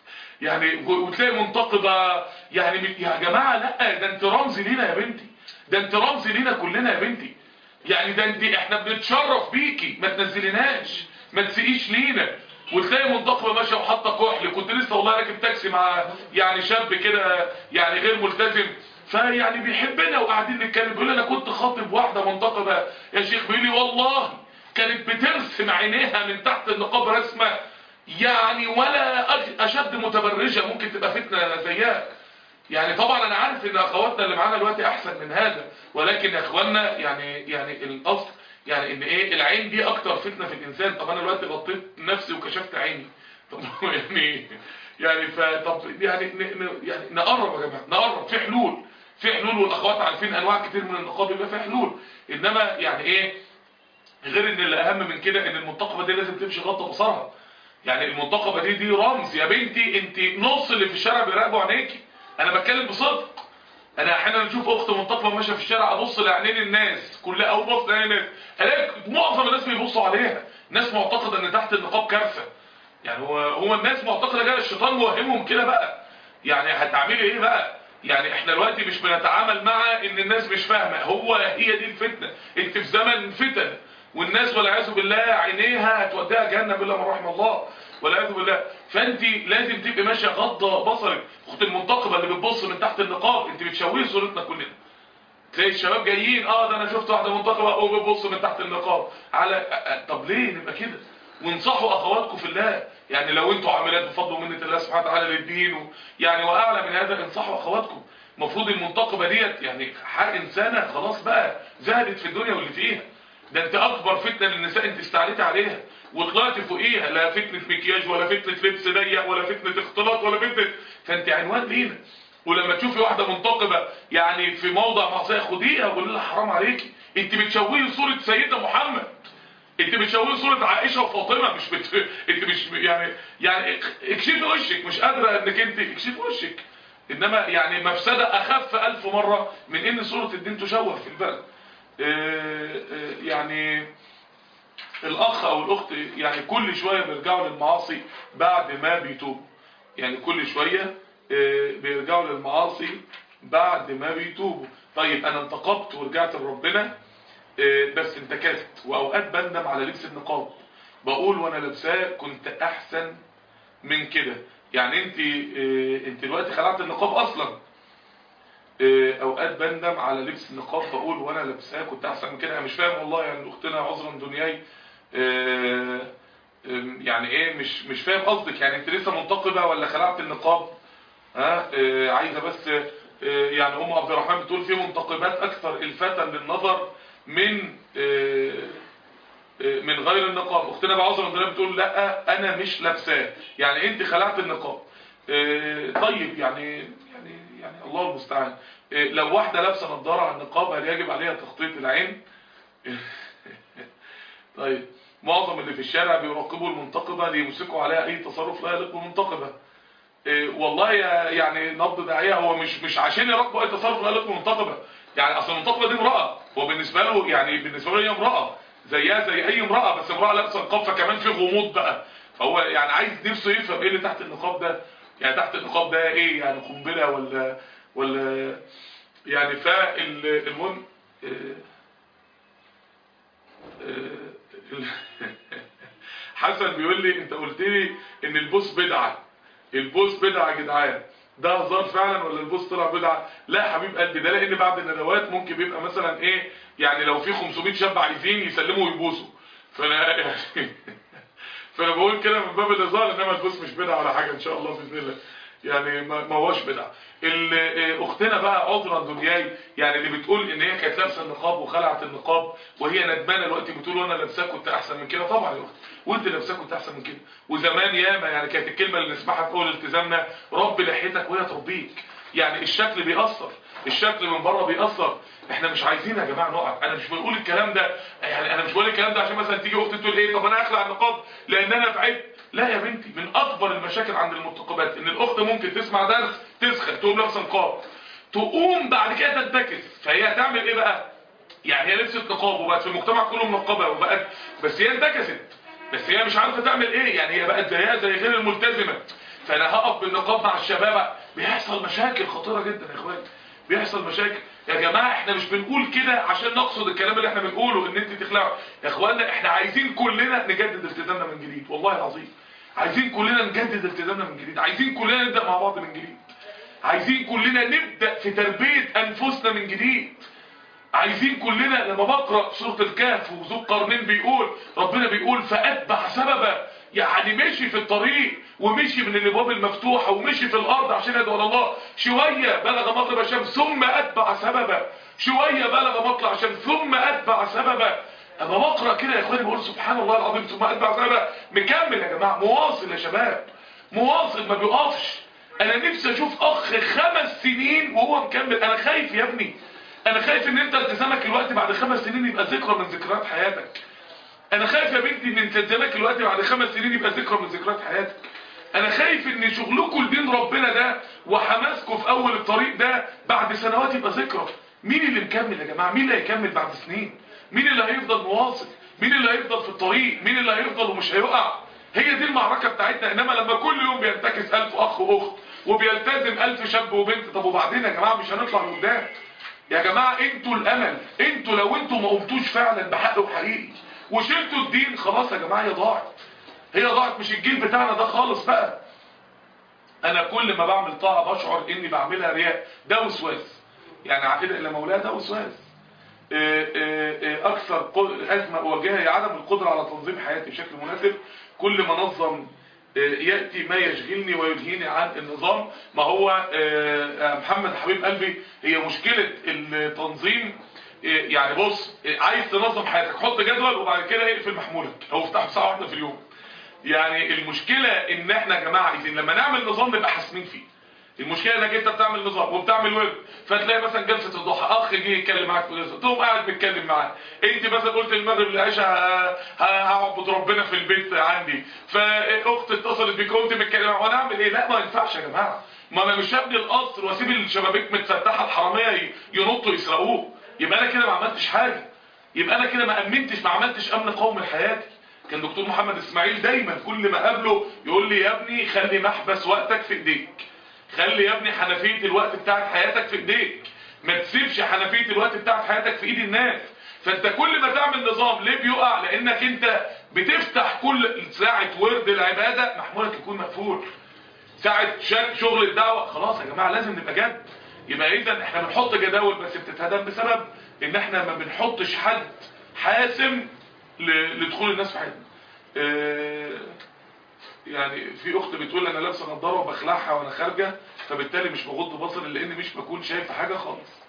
يعني وتلاقي منتقبه يعني يا جماعه لا ده انت رمز لينا يا بنتي، ده انت رمز لينا كلنا يا بنتي. يعني ده انت احنا بنتشرف بيكي، ما تنزليناش ما تسقيش لينا. وتلاقي منتقبه ماشيه وحاطه كحل. كنت لسه والله راكب تاكسي مع يعني شاب كده يعني غير ملتزم، فيعني بيحبنا وقاعدين نتكلم بيقول لي انا كنت خاطب واحده منتقبه يا شيخ، بيقول لي والله كانت بترسم عينيها من تحت النقاب رسمه يعني ولا اشد متبرجه ممكن تبقى فتنه زيها. يعني طبعا انا عارف ان اخواتنا اللي معانا دلوقتي احسن من هذا، ولكن يا اخوانا يعني يعني الاصل يعني ان ايه العين دي اكتر فتنه في الانسان. طب انا دلوقتي غطيت نفسي وكشفت عيني، طب يعني يعني فطب يعني يعني نقرب يا جماعه نقرب، في حلول في حلول والاخوات عارفين انواع كتير من النقاب يبقى في حلول. انما يعني ايه غير ان الاهم من كده ان المنتقبه دي لازم تمشي غطى بصرها. يعني المنتقبه دي دي رمز يا بنتي، انت نص اللي في الشارع بيراقبوا عينيكي. انا بتكلم بصدق. انا احيانا اشوف اخت منتقبه ماشيه في الشارع ابص لعينين الناس كلها او بص لعينين الناس الاقي معظم الناس بيبصوا عليها. الناس معتقده ان تحت النقاب كارثه. يعني هو هو الناس معتقده كده، الشيطان موهمهم كده بقى. يعني هتعملي ايه بقى؟ يعني احنا دلوقتي مش بنتعامل مع ان الناس مش فاهمه، هو هي دي الفتنه. انت في زمن فتن والناس والعياذ بالله عينيها هتوديها جهنم الا من رحم الله والعياذ بالله. فانت لازم تبقي ماشيه غضه بصرك. اخت المنتقبه اللي بتبص من تحت النقاب انت بتشوهي صورتنا كلنا. تلاقي الشباب جايين اه ده انا شفت واحده منتقبه او بتبص من تحت النقاب على طب ليه نبقى كده؟ وانصحوا اخواتكم في الله. يعني لو انتوا عاملات بفضل ومنه الله سبحانه وتعالى للدين و... يعني واعلى من هذا انصحوا اخواتكم. المفروض المنتقبه ديت يعني حق انسانه خلاص بقى زهدت في الدنيا واللي فيها. ده انت اكبر فتنه للنساء انت استعليتي عليها وطلعت فوقيها، لا فتنه مكياج ولا فتنه لبس ضيق ولا فتنه اختلاط ولا فتنه، فانت عنوان لينا. ولما تشوفي واحده منتقبه يعني في موضع معصيه خديها وقولي لها حرام عليكي، انت بتشوهي صوره سيدنا محمد، انت بتشوهي صوره عائشه وفاطمه، مش بت... انت مش يعني يعني اكشفي وشك، مش قادره انك انت اكشفي وشك. انما يعني مفسده اخف الف مره من ان صوره الدين تشوه في البلد. يعني الاخ او الاخت يعني كل شويه بيرجعوا للمعاصي بعد ما بيتوبوا. يعني كل شويه بيرجعوا للمعاصي بعد ما بيتوبوا. طيب انا انتقبت ورجعت لربنا بس انتكست، واوقات بندم على لبس النقاب، بقول وانا لابساه كنت احسن من كده. يعني انت انت دلوقتي خلعت النقاب اصلا، اوقات بندم على لبس النقاب بقول وانا لابساه كنت احسن من كده. انا مش فاهم والله يعني اختنا عذرا دنياي يعني ايه مش مش فاهم قصدك. يعني انت لسه منتقبه ولا خلعت النقاب؟ ها اه عايزه بس اه يعني ام عبد الرحمن بتقول في منتقبات اكثر الفتا للنظر من اه اه من غير النقاب. اختنا بعذرا دنياي بتقول لا انا مش لابساه. يعني انت خلعت النقاب. اه طيب يعني يعني يعني الله المستعان. اه لو واحده لابسه نظاره على النقاب هل يجب عليها تغطيه العين؟ طيب معظم اللي في الشارع بيراقبوا المنتقبه ليمسكوا عليها اي تصرف لا يليق بالمنتقبه. إيه والله يعني نبض داعيه هو مش مش عشان يراقبوا اي تصرف لا يليق بالمنتقبه. يعني اصل المنتقبه دي امراه، هو بالنسبه له يعني بالنسبه له هي امراه زيها زي اي امراه، بس امراه لابسه نقاب فكمان في غموض بقى. فهو يعني عايز نفسه يفهم ايه اللي تحت النقاب ده. يعني تحت النقاب ده ايه؟ يعني قنبله ولا ولا يعني فالمهم إيه حسن بيقول لي انت قلت لي ان البوس بدعه، البوس بدعه يا جدعان، ده هزار فعلا ولا البوس طلع بدعه؟ لا يا حبيب قلبي، ده لان بعد الندوات ممكن بيبقى مثلا ايه يعني لو في خمسمية شاب عايزين يسلموا ويبوسوا، فانا يعني فانا بقول كده من باب الهزار، انما البوس مش بدعه ولا حاجه ان شاء الله باذن الله، يعني ما هوش بدعه. اختنا بقى عذرا دنياي يعني اللي بتقول ان هي كانت لابسه النقاب وخلعت النقاب وهي ندمانه دلوقتي بتقول وانا لابساه كنت احسن من كده. طبعا يا اختي وانت لابساه كنت احسن من كده، وزمان ياما يعني كانت الكلمه اللي نسمعها في اول التزامنا رب لحيتك وهي تربيك. يعني الشكل بيأثر، الشكل من بره بيأثر. احنا مش عايزين يا جماعه نقع. انا مش بقول الكلام ده يعني انا مش بقول الكلام ده عشان مثلا تيجي اختي تقول ايه طب انا اخلع النقاب لان انا بعدت. لا يا بنتي، من اكبر المشاكل عند المنتقبات ان الاخت ممكن تسمع درس تسخن تقوم لابسه نقاب، تقوم بعد كده تنتكس، فهي هتعمل ايه بقى؟ يعني هي لبست نقاب وبقت في المجتمع كله منقبه وبقت، بس هي انتكست، بس هي مش عارفه تعمل ايه، يعني هي بقت زيها زي غير الملتزمه. فانا هقف بالنقاب مع الشباب، بيحصل مشاكل خطيره جدا يا اخوان، بيحصل مشاكل. يا جماعه احنا مش بنقول كده عشان نقصد الكلام اللي احنا بنقوله ان انت تخلعوا يا اخوانا، احنا عايزين كلنا نجدد التزامنا من جديد، والله العظيم عايزين كلنا نجدد التزامنا من جديد، عايزين كلنا نبدا مع بعض من جديد، عايزين كلنا نبدا في تربيه انفسنا من جديد، عايزين كلنا. لما بقرا سوره الكهف وذو القرنين بيقول ربنا بيقول فاتبع سببا، يعني مشي في الطريق ومشي من الابواب المفتوحه ومشي في الارض عشان يدعو الى الله، شويه بلغ مغرب الشمس ثم اتبع سببا، شويه بلغ مطلع الشمس ثم اتبع سببا. اما بقرا كده يا اخواني بقول سبحان الله العظيم، ثم اتبع سببا، مكمل يا جماعه، مواصل يا شباب، مواصل ما بيقفش. انا نفسي اشوف اخ خمس سنين وهو مكمل. انا خايف يا ابني، انا خايف ان انت التزامك الوقت بعد خمس سنين يبقى ذكرى من ذكريات حياتك. انا خايف يا بنتي ان التزامك الوقت بعد خمس سنين يبقى ذكرى من ذكريات حياتك. انا خايف ان شغلكم لدين ربنا ده وحماسكم في اول الطريق ده بعد سنوات يبقى ذكرى. مين اللي مكمل يا جماعه؟ مين اللي هيكمل بعد سنين؟ مين اللي هيفضل مواصل؟ مين اللي هيفضل في الطريق؟ مين اللي هيفضل ومش هيقع؟ هي دي المعركه بتاعتنا. انما لما كل يوم بينتكس ألف اخ واخت وبيلتزم ألف شاب وبنت، طب وبعدين يا جماعه مش هنطلع لقدام. يا جماعه انتوا الامل، انتوا لو انتوا ما قمتوش فعلا بحق وحقيقي وشلتوا الدين خلاص يا جماعه هي ضاعت، هي ضاعت. مش الجيل بتاعنا ده خالص بقى. انا كل ما بعمل طاعه بشعر اني بعملها رياء، ده وسواس، يعني عقيده الى مولاه ده وسواس. اكثر ازمه اواجهها هي عدم القدره على تنظيم حياتي بشكل مناسب. كل ما نظم ياتي ما يشغلني ويلهيني عن النظام. ما هو محمد حبيب قلبي هي مشكله التنظيم. يعني بص، عايز تنظم حياتك حط جدول وبعد كده اقفل محمولك او افتحه ساعه واحده في اليوم. يعني المشكله ان احنا يا جماعه عايزين لما نعمل نظام نبقى حاسمين فيه. المشكله انك انت بتعمل نظام وبتعمل ورد، فتلاقي مثلا جلسه الضحى اخ جه يتكلم معاك في جلسه تقوم قاعد بتتكلم معاه، انت مثلا قلت المغرب العشاء هعبد ربنا في البيت عندي، فاخت اتصلت بيك قمت بتكلم، وانا اعمل ايه؟ لا ما ينفعش يا جماعه. ما انا مش هبني القصر واسيب الشبابيك متفتحه الحراميه ينطوا يسرقوه، يبقى انا كده ما عملتش حاجه، يبقى انا كده ما امنتش، ما عملتش امن قومي لحياتي. كان دكتور محمد اسماعيل دايما كل ما قابله يقول لي يا ابني خلي محبس وقتك في ايديك، خلي يا ابني حنفيه الوقت بتاعت حياتك في ايديك، ما تسيبش حنفيه الوقت بتاعت حياتك في ايد الناس. فانت كل ما تعمل نظام ليه بيقع؟ لانك انت بتفتح كل ساعه ورد العباده محمولك يكون مقفول، ساعه شغل الدعوه خلاص يا جماعه لازم نبقى جد. يبقى اذا احنا بنحط جداول بس بتتهدم بسبب ان احنا ما بنحطش حد حاسم لدخول الناس في حياتنا. اه يعني في اخت بتقول انا لابسه نظاره وبخلعها وانا خارجه، فبالتالي مش بغض بصري لان مش بكون شايف حاجه خالص.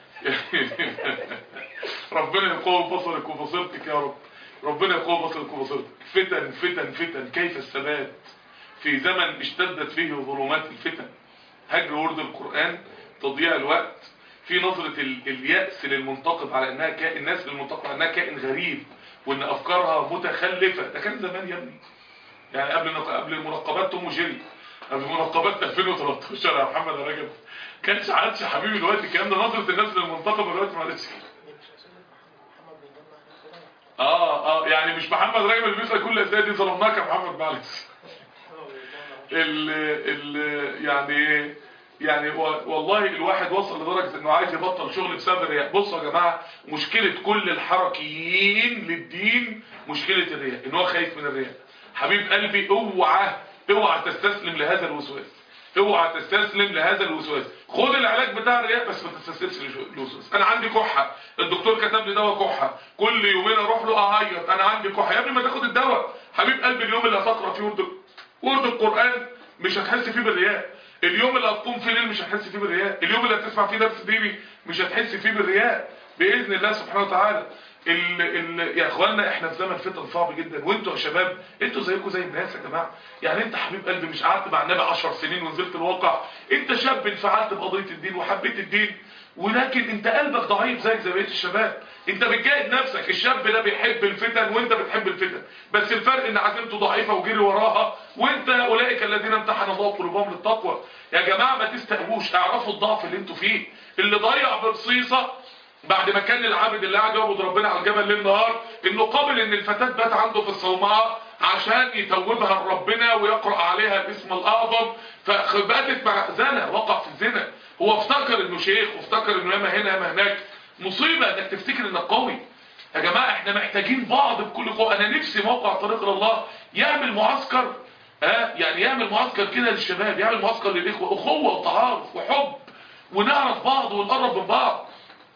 ربنا يقوي بصرك وبصيرتك يا رب، ربنا يقوي بصرك وبصيرتك. فتن فتن فتن كيف الثبات في زمن اشتدت فيه ظلمات الفتن. هجر ورد القرآن، تضييع الوقت، في نظرة اليأس للمنتقد على انها كائن، الناس للمنتقد على انها كائن غريب وان افكارها متخلفة. ده كان زمان يا ابني، يعني قبل قبل منقبات توم وجيري، قبل منقبات ألفين وتلتاشر يا محمد رجب، كانش عادش يا حبيبي الوقت الكلام ده. نظرة الناس للمنتقد دلوقتي معلش. اه اه يعني مش محمد رجب اللي بيسأل كل الاسئله دي، ظلمناك يا محمد معلش. ال ال يعني يعني والله الواحد وصل لدرجه انه عايز يبطل شغل بسبب الرياء. بصوا يا جماعه، مشكله كل الحركيين للدين مشكله الرياء، ان هو خايف من الرياء. حبيب قلبي اوعى اوعى تستسلم لهذا الوسواس، اوعى تستسلم لهذا الوسواس. خد العلاج بتاع الرياء بس ما تستسلمش للوسواس. انا عندي كحه، الدكتور كتب لي دواء كحه، كل يومين اروح له اعيط انا عندي كحه. يا ابني ما تاخد الدواء. حبيب قلبي اليوم اللي هتقرا فيه ورد ورد القران مش هتحس فيه بالرياء، اليوم اللي هتقوم فيه الليل مش هتحس فيه بالرياء، اليوم اللي هتسمع فيه درس ديني مش هتحس فيه بالرياء باذن الله سبحانه وتعالى. ال ال يا اخوانا احنا في زمن فتن صعب جدا، وانتوا يا شباب انتوا زيكم زي الناس يا جماعه. يعني انت حبيب قلبي مش قعدت مع النبي عشر سنين ونزلت الواقع، انت شاب انفعلت بقضيه الدين وحبيت الدين، ولكن انت قلبك ضعيف زيك زي بقيه الشباب. انت بتجاهد نفسك، الشاب ده بيحب الفتن وانت بتحب الفتن، بس الفرق ان عزيمته ضعيفه وجري وراها، وانت اولئك الذين امتحن الله قلوبهم للتقوى. يا جماعه ما تستهوش، اعرفوا الضعف اللي انتوا فيه. اللي ضيع برصيصه بعد ما كان العابد اللي قاعد يعبد ربنا على الجبل ليل نهار، انه قابل ان الفتاة بات عنده في الصومعة عشان يتوبها لربنا ويقرأ عليها الاسم الاعظم، فباتت مع زنا، وقع في الزنا. هو افتكر انه شيخ وافتكر انه ياما هنا ياما هناك. مصيبة انك تفتكر انك قوي. يا جماعة احنا محتاجين بعض بكل قوة. انا نفسي موقع طريق الله يعمل معسكر، ها يعني يعمل معسكر كده للشباب، يعمل معسكر للاخوة، اخوة وتعارف وحب، ونعرف بعض ونقرب من بعض.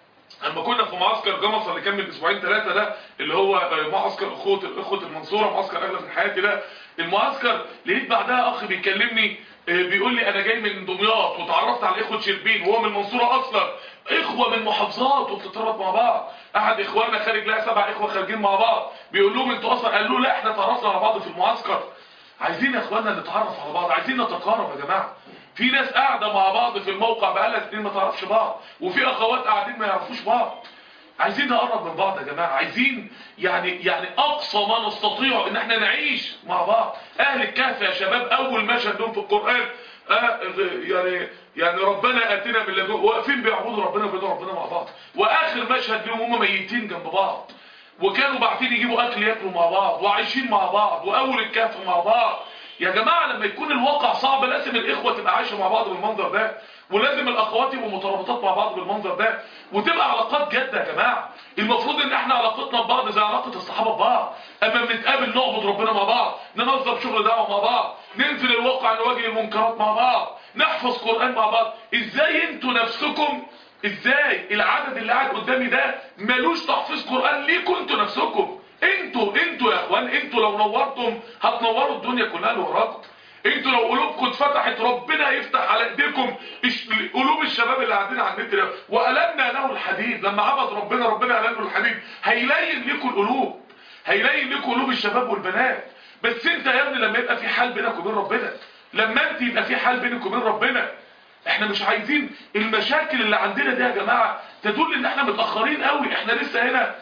اما كنا في معسكر جمصة اللي كان من اسبوعين ثلاثة ده، اللي هو معسكر اخوة الاخوة المنصورة، معسكر اغلى من حياتي ده، المعسكر لقيت بعدها اخ بيكلمني بيقول لي انا جاي من دمياط وتعرفت على اخوة شربين وهو من المنصورة اصلا، اخوة من محافظات وبتتربط مع بعض. احد اخواننا خارج لها سبع اخوة خارجين مع بعض، بيقول لهم انتوا اصلا، قال له لا احنا تعرفنا على بعض في المعسكر. عايزين يا اخواننا نتعرف على بعض، عايزين نتقارب يا جماعة. في ناس قاعدة مع بعض في الموقع بقالها سنين ما تعرفش بعض، وفي اخوات قاعدين ما يعرفوش بعض. عايزين نقرب من بعض يا جماعة، عايزين يعني يعني اقصى ما نستطيع ان احنا نعيش مع بعض. اهل الكهف يا شباب اول مشهد لهم في القرآن آه يعني يعني ربنا اتنا من لدن، واقفين بيعبدوا ربنا وبيدعوا ربنا مع بعض، واخر مشهد لهم هم ميتين جنب بعض، وكانوا باعتين يجيبوا اكل ياكلوا مع بعض، وعايشين مع بعض، واول الكهف مع بعض. يا جماعة لما يكون الواقع صعب لازم الاخوة تبقى عايشة مع بعض بالمنظر ده، ولازم الاخوات يبقوا مترابطات مع بعض بالمنظر ده، وتبقى علاقات جادة يا جماعة. المفروض ان احنا علاقتنا ببعض زي علاقة الصحابة ببعض، اما بنتقابل نعبد ربنا مع بعض، ننظم شغل دعوة مع بعض، ننزل الواقع نواجه المنكرات مع بعض، نحفظ قرآن مع بعض. ازاي انتوا نفسكم، ازاي العدد اللي قاعد قدامي ده ملوش تحفيظ قرآن ليكوا انتوا نفسكم؟ انتوا انتوا يا اخوان، انتوا لو نورتم هتنوروا الدنيا كلها اللي وراكم. انتوا لو قلوبكم اتفتحت ربنا يفتح على ايديكم قلوب الشباب اللي قاعدين على النت ده. وألمنا له الحديد، لما عبد ربنا ربنا ألم له الحديد، هيلين لكم القلوب، هيلين لكم قلوب الشباب والبنات. بس انت يا ابني لما يبقى في حال بينك وبين ربنا، لما انت يبقى في حال بينك وبين ربنا. احنا مش عايزين المشاكل اللي عندنا دي يا جماعة تدل ان احنا متأخرين قوي. احنا لسه هنا.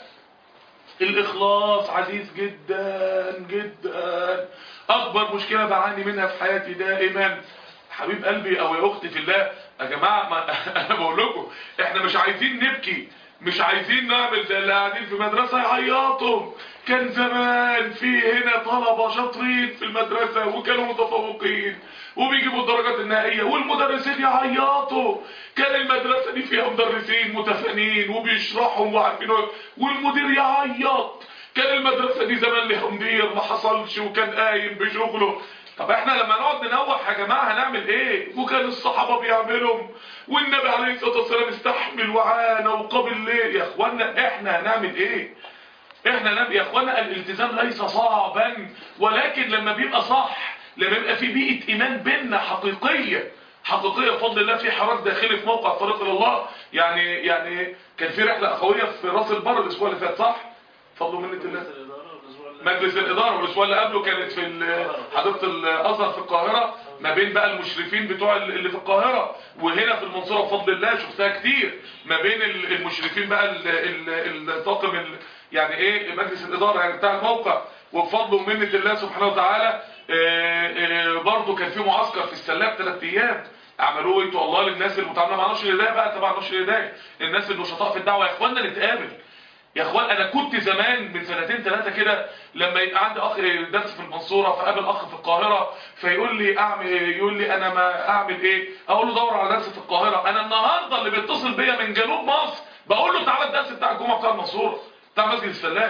الإخلاص عزيز جدا جدا، أكبر مشكلة بعاني منها في حياتي دائما. حبيب قلبي أو يا أختي في الله يا جماعة، ما أنا بقول لكم إحنا مش عايزين نبكي، مش عايزين نعمل زي اللي قاعدين في مدرسة يعيطوا. كان زمان في هنا طلبة شاطرين في المدرسة وكانوا متفوقين وبيجيبوا الدرجات النهائية، والمدرسين يعيطوا. كان المدرسة دي فيها مدرسين متفانين وبيشرحوا وعارفين، والمدير يعيط. كان المدرسة دي زمان لها مدير ما حصلش وكان قايم بشغله. طب احنا لما نقعد ننوح يا جماعة هنعمل ايه؟ وكان الصحابة بيعملهم، والنبي عليه الصلاة والسلام استحمل وعانى وقابل ليه. يا اخوانا احنا هنعمل ايه؟ احنا نبي يا اخوانا الالتزام ليس صعبا، ولكن لما بيبقى صح، لما يبقى في بيئة ايمان بيننا حقيقية حقيقية بفضل الله، في حراك داخلي في موقع طريق الله. يعني يعني كان في رحلة اخوية في راس البر الاسبوع اللي فات، صح؟ فضلوا منة الله. مجلس الاداره. والاسبوع اللي قبله كانت في حديقه الازهر في القاهره، ما بين بقى المشرفين بتوع اللي في القاهره، وهنا في المنصوره بفضل الله شفتها كتير، ما بين المشرفين بقى الطاقم يعني ايه مجلس الاداره يعني بتاع الموقع. وبفضل ومنه الله سبحانه وتعالى برضه كان في معسكر في السلاب ثلاث ايام عملوه انتوا الله للناس المتعامله مع نشر الهدايه بقى، تبع نشر الهدايه، الناس النشطاء في الدعوه. يا اخوانا نتقابل يا اخوان. انا كنت زمان من سنتين ثلاثه كده لما يبقى عندي اخ درس في المنصوره فقابل اخ في القاهره فيقول لي اعمل يقول لي انا ما اعمل ايه، اقول له دور على درس في القاهره. انا النهارده اللي بيتصل بيا من جنوب مصر بقول له تعالى الدرس بتاع الجمعه بتاع المنصوره بتاع مسجد السلام.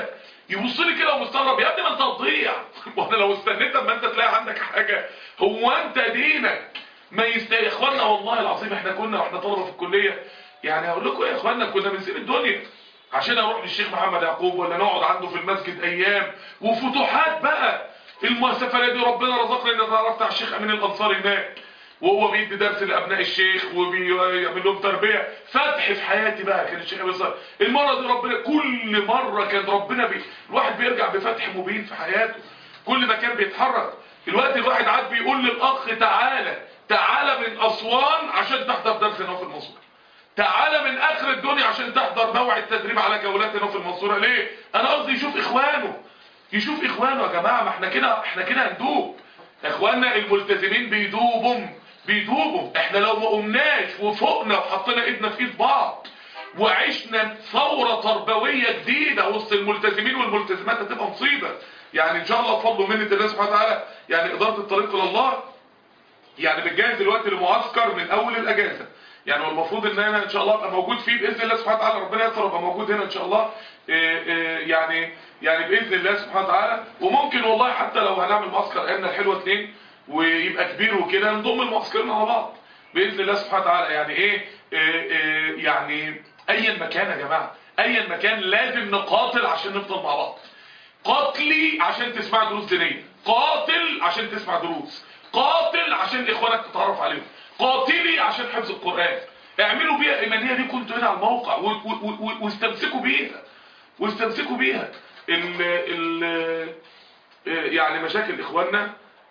يبص لي كده ومستغرب، يا ابني ما انت هتضيع وانا لو استنيت اما انت تلاقي عندك حاجه، هو انت دينك ما يستاهل؟ يا اخوانا والله العظيم احنا كنا واحنا طلبه في الكليه، يعني هقول لكم ايه يا اخوانا، كنا بنسيب الدنيا عشان اروح للشيخ محمد يعقوب ولا نقعد عنده في المسجد ايام وفتوحات بقى. السفريه دي ربنا رزقنا ان اتعرفت على الشيخ امين الانصاري هناك، وهو بيدي درس لابناء الشيخ وبيعمل لهم تربيه، فتح في حياتي بقى كان الشيخ امين الانصاري. المره دي ربنا كل مره كان ربنا بي... الواحد بيرجع بفتح مبين في حياته، كل ما كان بيتحرك. الوقت الواحد عاد بيقول للاخ تعالى تعالى من اسوان عشان تحضر درس هنا في المنصوره، تعالى من اخر الدنيا عشان تحضر موعد تدريب على جولات هنا في المنصوره. ليه؟ انا قصدي يشوف اخوانه، يشوف اخوانه يا جماعه، ما احنا كده احنا كده هندوب. اخواننا الملتزمين بيدوبوا بيدوبوا، احنا لو ما قمناش وفوقنا وحطينا ايدنا في ايد بعض وعشنا ثوره تربويه جديده وسط الملتزمين والملتزمات هتبقى مصيبه. يعني ان شاء الله بفضل ومنه الله سبحانه وتعالى، يعني اداره الطريق الى الله يعني بتجهز دلوقتي لمعسكر من اول الاجازه، يعني والمفروض ان انا ان شاء الله ابقى موجود فيه باذن الله سبحانه وتعالى، ربنا ييسر ابقى موجود هنا ان شاء الله. إيه إيه يعني يعني باذن الله سبحانه وتعالى. وممكن والله حتى لو هنعمل معسكر ايامنا الحلوه اتنين ويبقى كبير وكده نضم المعسكرين على بعض باذن الله سبحانه وتعالى. يعني ايه, إيه, إيه يعني ايا مكان يا جماعه، ايا مكان لازم نقاتل عشان نفضل مع بعض. قاتلي عشان تسمع دروس دينيه، قاتل عشان تسمع دروس، قاتل عشان اخوانك تتعرف عليهم، قاتلي عشان حفظ القرآن. اعملوا بيها ايمانيه دي، كنتوا هنا على الموقع واستمسكوا بيها واستمسكوا بيها. ال ال يعني مشاكل اخواننا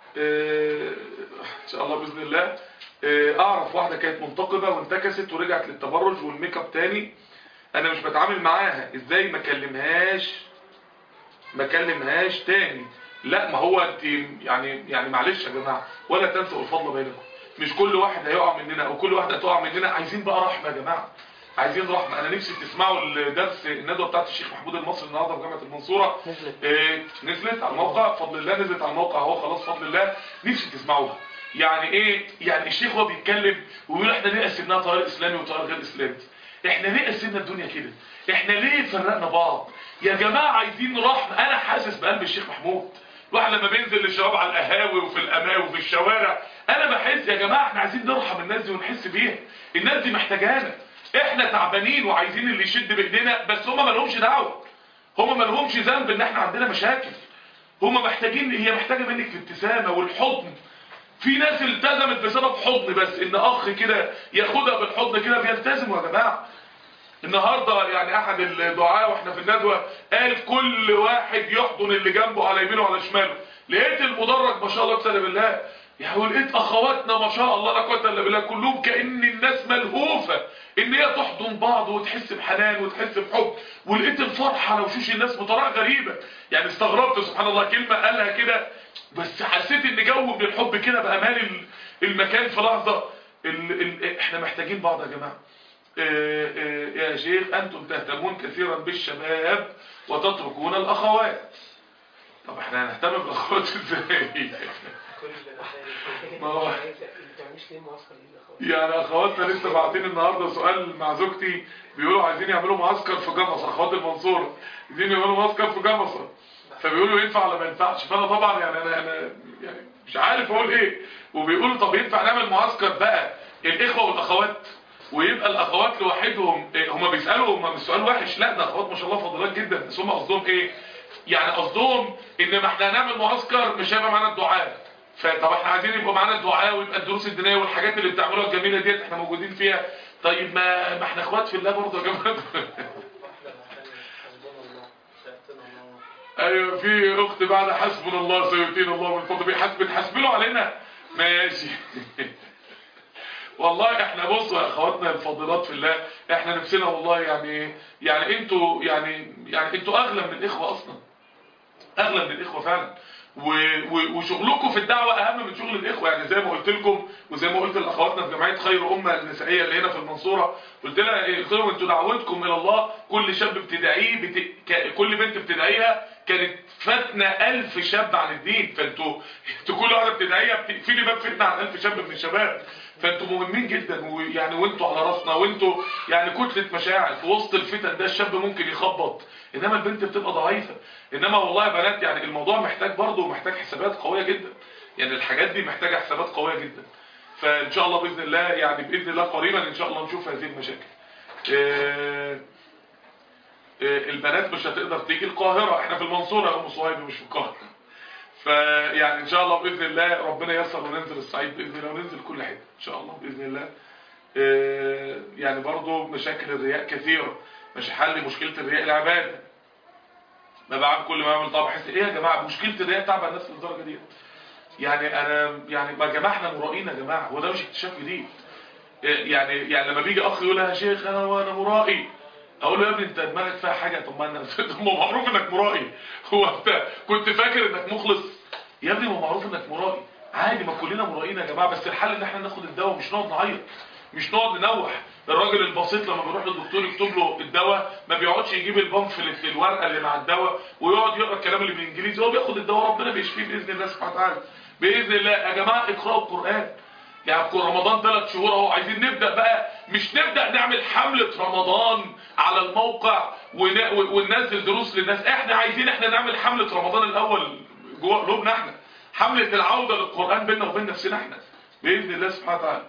ان شاء الله باذن الله. اعرف واحده كانت منتقبه وانتكست ورجعت للتبرج والميك اب تاني، انا مش بتعامل معاها ازاي، ما اكلمهاش ما اكلمهاش تاني. لا ما هو انت يعني يعني معلش يا جماعه، ولا تنسوا الفضل بينكم، مش كل واحد هيقع مننا او كل واحده هتقع مننا. عايزين بقى رحمه يا جماعه، عايزين رحمه. انا نفسي تسمعوا الدرس الندوه بتاعت الشيخ محمود المصري النهارده في جامعه المنصوره، نزلت آه نزلت على الموقع بفضل الله، نزلت على الموقع اهو خلاص بفضل الله. نفسي تسمعوها. يعني ايه يعني الشيخ هو بيتكلم ويقول احنا ليه قسمناها طيار اسلامي وطيار غير اسلامي؟ احنا ليه قسمنا الدنيا كده؟ احنا ليه فرقنا بعض؟ يا جماعه عايزين رحمه. انا حاسس بقلب الشيخ محمود، الواحد لما بينزل للشباب على القهاوي وفي الاماوي وفي الشوارع، انا بحس يا جماعه احنا عايزين نرحم الناس دي ونحس بيها. الناس دي محتاجانا، احنا تعبانين وعايزين اللي يشد بايدينا، بس هم ما لهمش دعوه، هم ما لهمش ذنب ان احنا عندنا مشاكل. هم محتاجين، هي محتاجه منك الابتسامه والحضن. في ناس التزمت بسبب حضن بس، ان اخ كده ياخدها بالحضن كده بيلتزموا يا جماعه. النهارده يعني احد الدعاة واحنا في الندوه قال كل واحد يحضن اللي جنبه على يمينه وعلى شماله. لقيت المدرج ما شاء الله بسم بالله، يعني لقيت اخواتنا ما شاء الله لا قوه الا بالله كلهم كأن الناس ملهوفه ان هي تحضن بعض وتحس بحنان وتحس بحب. ولقيت الفرحه على وشوش الناس بطريقه غريبه، يعني استغربت سبحان الله كلمه قالها كده، بس حسيت ان جو من الحب كده بقى مالي المكان في لحظه. ال ال احنا محتاجين بعض يا جماعه. آآ آآ يا شيخ أنتم تهتمون كثيرا بالشباب وتتركون الأخوات. طب احنا هنهتم بالأخوات ازاي؟ ما هو يعني أخواتنا لسه باعتين النهاردة سؤال مع زوجتي، بيقولوا عايزين يعملوا معسكر في جمصة، أخوات المنصورة عايزين يعملوا معسكر في جمصة، فبيقولوا ينفع ولا ما ينفعش؟ فأنا طبعا يعني أنا, أنا يعني مش عارف أقول إيه. وبيقولوا طب ينفع نعمل معسكر بقى الإخوة والأخوات ويبقى الاخوات لوحدهم؟ هم بيسالوا، هم مش سؤال وحش، لا ده اخوات ما شاء الله فضلات جدا، بس هم قصدهم ايه؟ يعني قصدهم ان ما احنا هنعمل معسكر مش هيبقى معانا الدعاء، فطب احنا عايزين يبقى معانا الدعاء ويبقى الدروس الدينيه والحاجات اللي بتعملوها الجميله ديت احنا موجودين فيها. طيب ما ما احنا اخوات في الله برضه يا جماعه. ايوه في اخت بعد حسبنا الله سيؤتينا الله من فضله بيحسب بتحسبوا علينا ماشي. والله احنا بصوا يا اخواتنا الفاضلات في الله، احنا نفسنا والله يعني يعني انتوا يعني يعني انتوا اغلى من الاخوه اصلا، اغلى من الاخوه فعلا. وشغلكم في الدعوه اهم من شغل الاخوه. يعني زي ما قلت لكم وزي ما قلت لاخواتنا في جمعيه خير امه النسائيه اللي هنا في المنصوره، قلت لها قلت لهم انتوا دعوتكم الى الله كل شاب بتدعيه بت... كل بنت بتدعيها كانت فتنه ألف شاب عن الدين، فانتوا انتوا كل واحده بتدعيها بتقفلي باب فتنه عن ألف شاب من الشباب. فانتوا مهمين جدا، ويعني وانتوا على راسنا، وانتوا يعني كتلة مشاعر في وسط الفتن ده. الشاب ممكن يخبط، انما البنت بتبقى ضعيفة. انما والله يا بنات يعني الموضوع محتاج برضه محتاج حسابات قوية جدا، يعني الحاجات دي محتاجة حسابات قوية جدا. فان شاء الله باذن الله يعني باذن الله قريبا ان شاء الله نشوف هذه المشاكل. اه البنات مش هتقدر تيجي القاهرة، احنا في المنصورة يا ام صهيب مش في القاهرة. فيعني ان شاء الله باذن الله ربنا ييسر وننزل الصعيد باذن الله، وننزل كل حته ان شاء الله باذن الله. اه يعني برضو مشاكل الرياء كثيره، مش حل مشكله الرياء العباده. ما بعد كل ما اعمل طبعا بحس ايه يا جماعه مشكله الرياء تعب الناس للدرجه دي. يعني انا يعني ما جماعه احنا مرائين يا جماعه، وده مش اكتشاف جديد. يعني يعني لما بيجي اخ يقول يا شيخ انا وانا مرائي، اقول له يا ابني انت دماغك فيها حاجه؟ طب ما انا معروف انك مرائي، هو انت كنت فاكر انك مخلص؟ يا ابني ما معروف انك مرائي عادي، ما كلنا مرائيين يا جماعه، بس الحل ان احنا ناخد الدواء، مش نقعد نعيط، مش نقعد ننوح. الراجل البسيط لما بيروح للدكتور يكتب له الدواء ما بيقعدش يجيب البامفلت الورقه اللي مع الدواء ويقعد يقرا الكلام اللي بالانجليزي، هو بياخد الدواء ربنا بيشفيه باذن الله سبحانه وتعالى. باذن الله يا جماعه اقراوا القران. يعني رمضان ثلاث شهور اهو، عايزين نبدا بقى، مش نبدا نعمل حمله رمضان على الموقع وننزل دروس للناس، احنا عايزين احنا نعمل حمله رمضان الاول جوه قلوبنا احنا، حمله العوده للقران بيننا وبين نفسنا احنا باذن الله سبحانه وتعالى.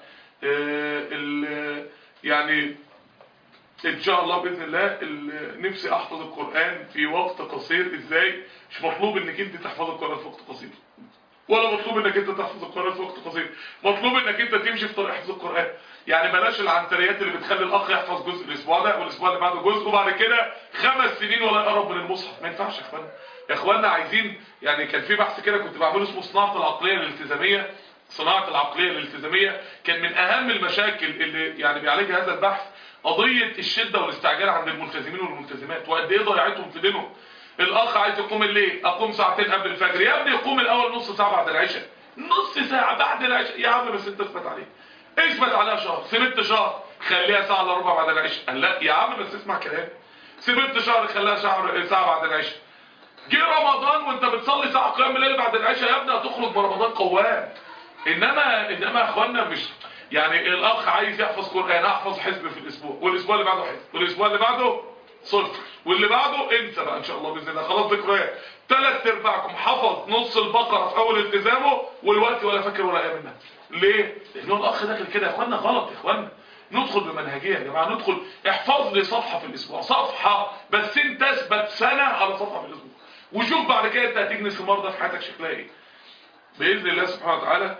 اه يعني ان شاء الله باذن الله نفسي احفظ القران في وقت قصير. ازاي؟ مش مطلوب انك انت تحفظ القران في وقت قصير، ولا مطلوب انك انت تحفظ القرآن في وقت قصير، مطلوب انك انت تمشي في طريق حفظ القرآن. يعني بلاش العنتريات اللي بتخلي الاخ يحفظ جزء الاسبوع ده والاسبوع اللي بعده جزء وبعد كده خمس سنين ولا يقرب من المصحف. ما ينفعش يا اخوانا. يا اخوانا عايزين يعني، كان في بحث كده كنت بعمله اسمه صناعة العقلية الالتزامية. صناعة العقلية الالتزامية كان من اهم المشاكل اللي يعني بيعالجها هذا البحث قضية الشدة والاستعجال عند الملتزمين والملتزمات، وقد ايه ضيعتهم في دينهم. الاخ عايز يقوم الليل، اقوم ساعتين قبل الفجر. يا ابني قوم الاول نص ساعه بعد العشاء، نص ساعه بعد العشاء يا عم، بس انت اثبت عليه، اثبت عليها شهر، سبت شهر خليها ساعه الا ربع بعد العشاء. قال لا يا عم بس اسمع كلامي، سبت شهر خليها شهر ساعه بعد العشاء. جه رمضان وانت بتصلي ساعه قيام الليل بعد العشاء، يا ابني هتخرج برمضان قوام. انما انما يا اخوانا مش يعني الاخ عايز يحفظ قران، احفظ حزب في الاسبوع، والاسبوع اللي بعده حزب، والاسبوع اللي بعده صفر، واللي بعده انسى بقى ان شاء الله باذن الله، خلاص ذكريات. ثلاث ارباعكم حفظ نص البقره في اول التزامه والوقت ولا فاكر ولا ايه منها. ليه؟ لانه الاخ داخل كده يا اخوانا غلط. يا اخوانا ندخل بمنهجيه يا جماعه، ندخل احفظ لي صفحه في الاسبوع، صفحه بس انت اثبت سنه على صفحه في الاسبوع، وشوف بعد كده انت هتجني ثمار ده في حياتك شكلها ايه باذن الله سبحانه وتعالى.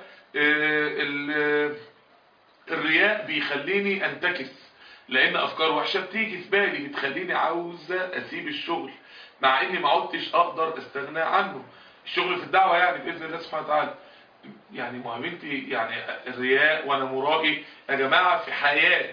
الرياء بيخليني انتكس، لان افكار وحشه بتيجي في بالي بتخليني عاوزه اسيب الشغل، مع اني ما عدتش اقدر استغنى عنه. الشغل في الدعوه يعني باذن الله سبحانه وتعالى. يعني مهمتي يعني الرياء وانا مرائي يا جماعه في حياه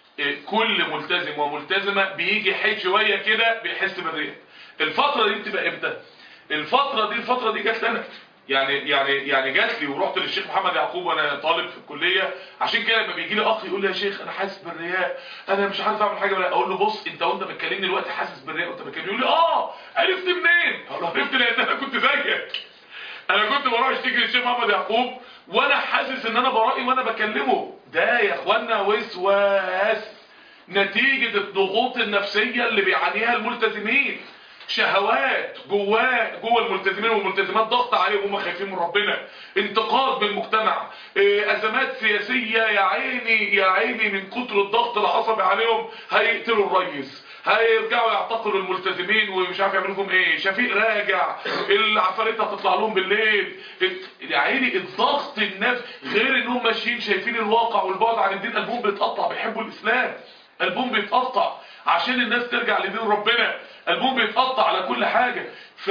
كل ملتزم وملتزمه، بيجي حي شويه كده بيحس بالرياء. الفتره دي بتبقى امتى؟ الفتره دي الفتره دي جت لنا يعني يعني يعني جات لي، ورحت للشيخ محمد يعقوب وانا طالب في الكليه. عشان كده لما بيجي لي اخ يقول لي يا شيخ انا حاسس بالرياء، انا مش عارف اعمل حاجه ولا، اقول له بص انت وانت بتكلمني دلوقتي حاسس بالرياء وانت بتكلمني؟ يقول لي اه عرفت منين؟ اقول له عرفت لان انا كنت زيك، انا كنت بروح اشتكي للشيخ محمد يعقوب وانا حاسس ان انا برائي وانا بكلمه. ده يا اخوانا وسواس نتيجه الضغوط النفسيه اللي بيعانيها الملتزمين، شهوات جواه جوه الملتزمين والملتزمات، ضغط عليهم وهم خايفين من ربنا، انتقاد من المجتمع، ازمات سياسيه، يا عيني يا عيني من كتر الضغط العصبي عليهم هيقتلوا الرئيس، هيرجعوا يعتقلوا الملتزمين ومش عارف يعملوا لهم ايه، شفيق راجع، العفاريت هتطلع لهم بالليل، يا عيني الضغط النفسي، غير انهم ماشيين شايفين الواقع والبعد عن الدين، قلبهم بيتقطع، بيحبوا الاسلام، قلبهم بيتقطع عشان الناس ترجع لدين ربنا، قلبهم بيتقطع على كل حاجه.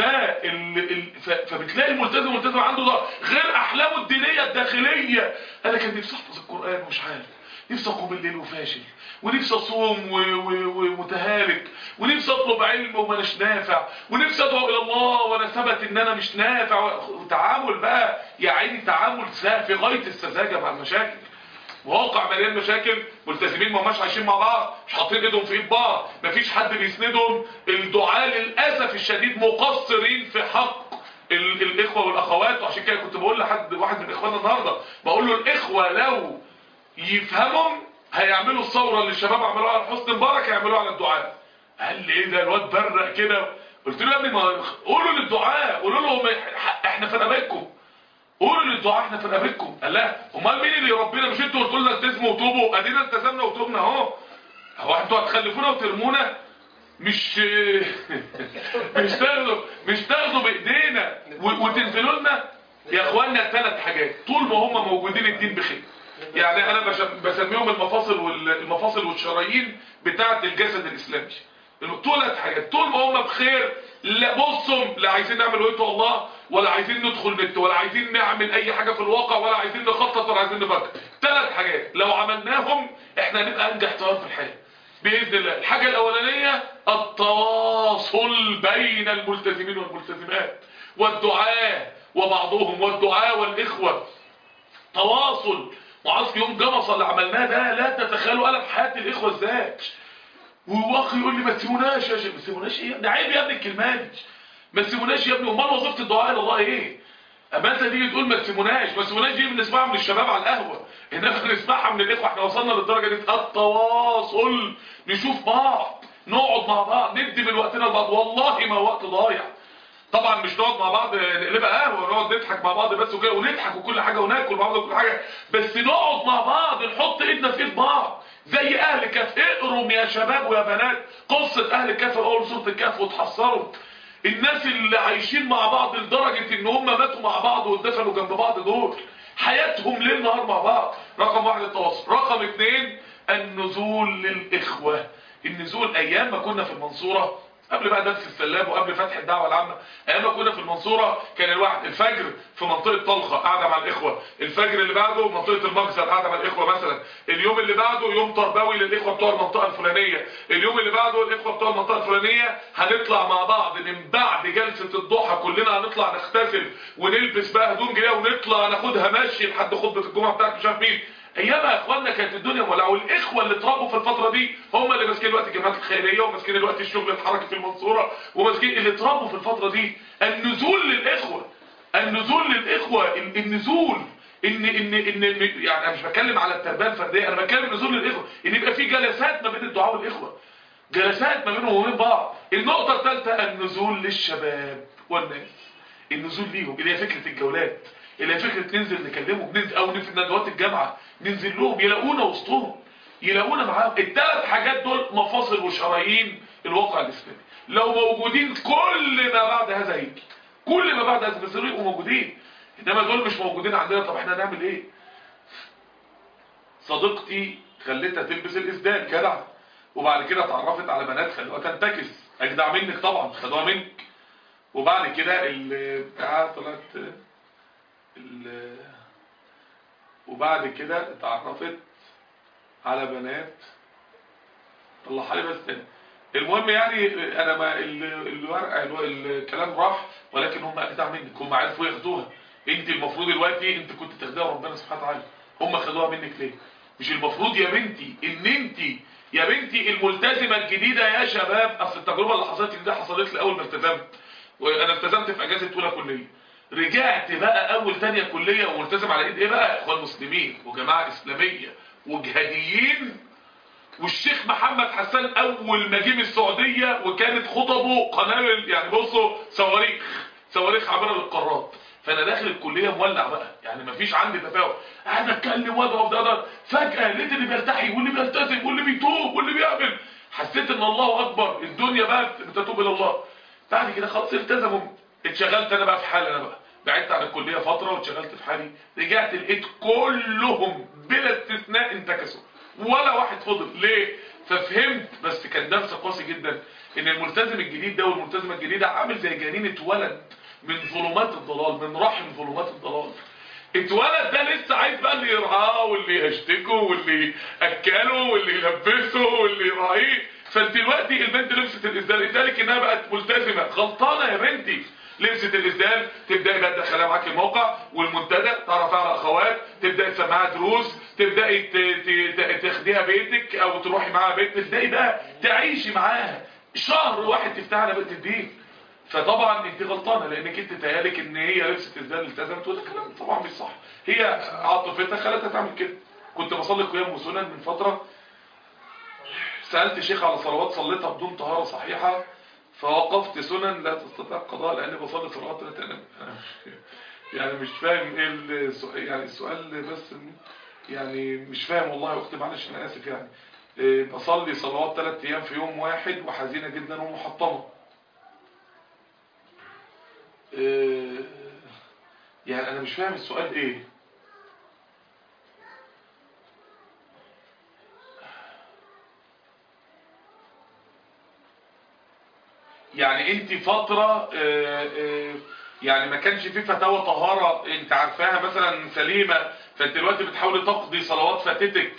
فال... فبتلاقي الملتزم الملتزم عنده ده غير احلامه الدينيه الداخليه. انا كان نفسي احفظ القران ومش عارف، نفسي اقوم الليل وفاشل، ونفسي اصوم ومتهالك، ونفسي اطلب علم وماناش نافع، ونفسي ادعو الى الله وانا ثبت ان انا مش نافع. وتعامل بقى يا عيني تعامل في غايه السذاجه مع المشاكل، واقع مليان مشاكل، ملتزمين ما هماش عايشين مع بعض، مش حاطين ايدهم في ايد بعض، مفيش حد بيسندهم، الدعاء للاسف الشديد مقصرين في حق الاخوه والاخوات. وعشان كده كنت بقول لحد واحد من اخواننا النهارده، بقول له الاخوه لو يفهمهم هيعملوا الثوره اللي الشباب عملوها على حسني مبارك هيعملوها على الدعاء. قال لي ايه ده الواد برق كده؟ قلت له يا ابني ما قولوا للدعاء، قولوا لهم احنا في رقبتكم، قولوا للدعاء احنا في رقبتكم. قال لا امال مين اللي ربنا؟ مش انتوا قلتوا لنا التزموا وتوبوا؟ ادينا التزمنا وتوبنا اهو. هو انتوا هتخلفونا وترمونا؟ مش مش تاخدوا مش تاخدوا بايدينا وتنزلوا لنا يا اخوانا. ثلاث حاجات طول ما هم موجودين الدين بخير. يعني انا بسميهم المفاصل والمفاصل والشرايين بتاعه الجسد الاسلامي. ثلاث حاجات طول ما هم بخير، لا بصوا لا عايزين نعمل ويتو الله، ولا عايزين ندخل نت، ولا عايزين نعمل اي حاجه في الواقع، ولا عايزين نخطط، ولا عايزين نفكر. ثلاث حاجات لو عملناهم احنا هنبقى انجح طيار في الحياه باذن الله. الحاجه الاولانيه التواصل بين الملتزمين والملتزمات والدعاة وبعضهم والدعاة والاخوه. تواصل. معاذ يوم جمصه اللي عملناه ده لا تتخيلوا قلب حياه الاخوه ازاي. واخي يقول لي ما تسيبوناش يا شيخ. ما تسيبوناش ايه؟ ده عيب يا ابني الكلمات دي. ما تسيبوناش يا ابني. امال وظيفه الدعاء الى الله ايه؟ اما انت تيجي تقول ما تسيبوناش، ما تسيبوناش دي بنسمعها من الشباب على القهوه، انما بنسمعها من الاخوه. احنا وصلنا للدرجه دي. التواصل، نشوف بعض، نقعد مع بعض، ندي من وقتنا لبعض. والله ما وقت ضايع. طبعا مش نقعد مع بعض نقلبها قهوه ونقعد نضحك مع بعض بس وكده، ونضحك وكل حاجه وناكل مع بعض وكل حاجه، بس نقعد مع بعض نحط ايدنا في ايد بعض زي اهل الكهف. اقروا يا شباب ويا بنات قصه اهل الكهف، اول سوره الكهف، وتحصروا الناس اللي عايشين مع بعض لدرجه ان هم ماتوا مع بعض واتدفنوا جنب بعض. دول حياتهم ليل نهار مع بعض. رقم واحد التواصل. رقم اثنين النزول للاخوه. النزول ايام ما كنا في المنصوره قبل بقى درس السلام وقبل فتح الدعوه العامه، ايام ما كنا في المنصوره كان الواحد الفجر في منطقه طلخه قاعده مع الاخوه، الفجر اللي بعده منطقه المجزر قاعده مع الاخوه مثلا، اليوم اللي بعده يوم تربوي للاخوه بتوع المنطقه الفلانيه، اليوم اللي بعده الاخوه بتوع المنطقه الفلانيه هنطلع مع بعض من بعد جلسه الضحى كلنا هنطلع نغتسل ونلبس بقى هدوم جديده ونطلع ناخدها مشي لحد خطبه الجمعه بتاعت مش عارف مين. ايامها يا اخوانا كانت الدنيا مولعه. والاخوه اللي اتربوا في الفتره دي هم اللي ماسكين دلوقتي الجمعيات الخيريه وماسكين دلوقتي الشغل الحركي في المنصوره وماسكين اللي اتربوا في الفتره دي. النزول للاخوه، النزول للاخوه، النزول ان ان ان يعني انا مش بتكلم على التربيه الفرديه، انا بتكلم نزول للاخوه، ان يبقى في جلسات ما بين الدعاء والاخوه، جلسات ما بينهم وبين بعض. النقطه الثالثه النزول للشباب والناس، النزول ليهم اللي هي فكره الجولات، اللي هي فكره ننزل نكلمهم، ننزل او في ندوات الجامعه ننزل لهم يلاقونا وسطهم، يلاقونا معاهم. الثلاث حاجات دول مفاصل وشرايين الواقع الاسلامي. لو موجودين كل ما بعد هذا هيجي، كل ما بعد هذا بس يبقوا موجودين، انما دول مش موجودين عندنا. طب احنا هنعمل ايه؟ صديقتي خليتها تلبس الاسدال جدع، وبعد كده اتعرفت على بنات خلوها تنتكس اجدع منك طبعا، خدوها منك. وبعد كده اللي بتاع طلعت ال وبعد كده اتعرفت على بنات طلعها لي بس تاني. المهم يعني انا ما الورقه الكلام راح، ولكن هم اجدع منك، هم عرفوا ياخدوها. انت المفروض دلوقتي انت كنت تاخديها ربنا سبحانه وتعالى، هم خدوها منك ليه؟ مش المفروض يا بنتي ان انت يا بنتي الملتزمه الجديده يا شباب؟ اصل التجربه اللي حصلت لي دي حصلت لي اول ما التزمت، وانا التزمت في اجازه اولى كليه، رجعت بقى اول ثانيه كليه وملتزم على ايد ايه بقى؟ اخوان مسلمين وجماعه اسلاميه وجهاديين. والشيخ محمد حسان اول ما جه من السعوديه وكانت خطبه قنابل، يعني بصوا صواريخ صواريخ عابره للقارات. فانا داخل الكليه مولع بقى، يعني مفيش عندي تفاهم، انا اتكلم واضرب ده فجاه لقيت اللي بيرتحي واللي بيلتزم واللي بيتوب واللي بيعمل، حسيت ان الله اكبر، الدنيا بقى بتتوب الى الله. بعد كده خلاص التزموا، اتشغلت انا بقى في حالي، انا بقى بعدت عن الكليه فتره واتشغلت في حالي، رجعت لقيت كلهم بلا استثناء انتكسوا، ولا واحد فضل. ليه؟ ففهمت. بس كان درس قاسي جدا ان الملتزم الجديد ده والملتزمه الجديده عامل زي جنين اتولد من ظلمات الضلال، من رحم ظلمات الضلال. اتولد ده لسه عايز بقى اللي يرعاه واللي يشتكه واللي ياكله واللي يلبسه واللي يراعيه. فانت دلوقتي البنت لبست الاسدال، لذلك انها بقت ملتزمه، غلطانه يا بنتي. لبست الاسدال تبداي بقى تدخلها معاك الموقع والمنتدى، تعرفي على اخوات، تبداي تسمعها دروس، تبداي تاخديها بيتك او تروحي معاها بيت، تبداي بقى تعيشي معاها شهر واحد تفتحي على بيت الدين. فطبعا انت غلطانه لانك انت تهيالك ان هي لبست اسدال التزمت، وده كلام طبعا مش صح. هي عاطفتها خلتها تعمل كده، كنت بصلي قيام وسنن من فتره، سالت شيخ على صلوات صليتها بدون طهاره صحيحه، فوقفت سنن لا تستطيع القضاء لاني بصلي صلوات ثلاث ايام. يعني مش فاهم ايه السؤال، يعني السؤال بس يعني مش فاهم والله يا اختي، معلش انا اسف يعني. إيه، بصلي صلوات ثلاث ايام في يوم واحد وحزينه جدا ومحطمه. إيه، يعني انا مش فاهم السؤال ايه. يعني انت فترة اه اه يعني ما كانش في فتاوى طهارة انت عارفاها مثلا سليمة، فانت دلوقتي بتحاولي تقضي صلوات فاتتك،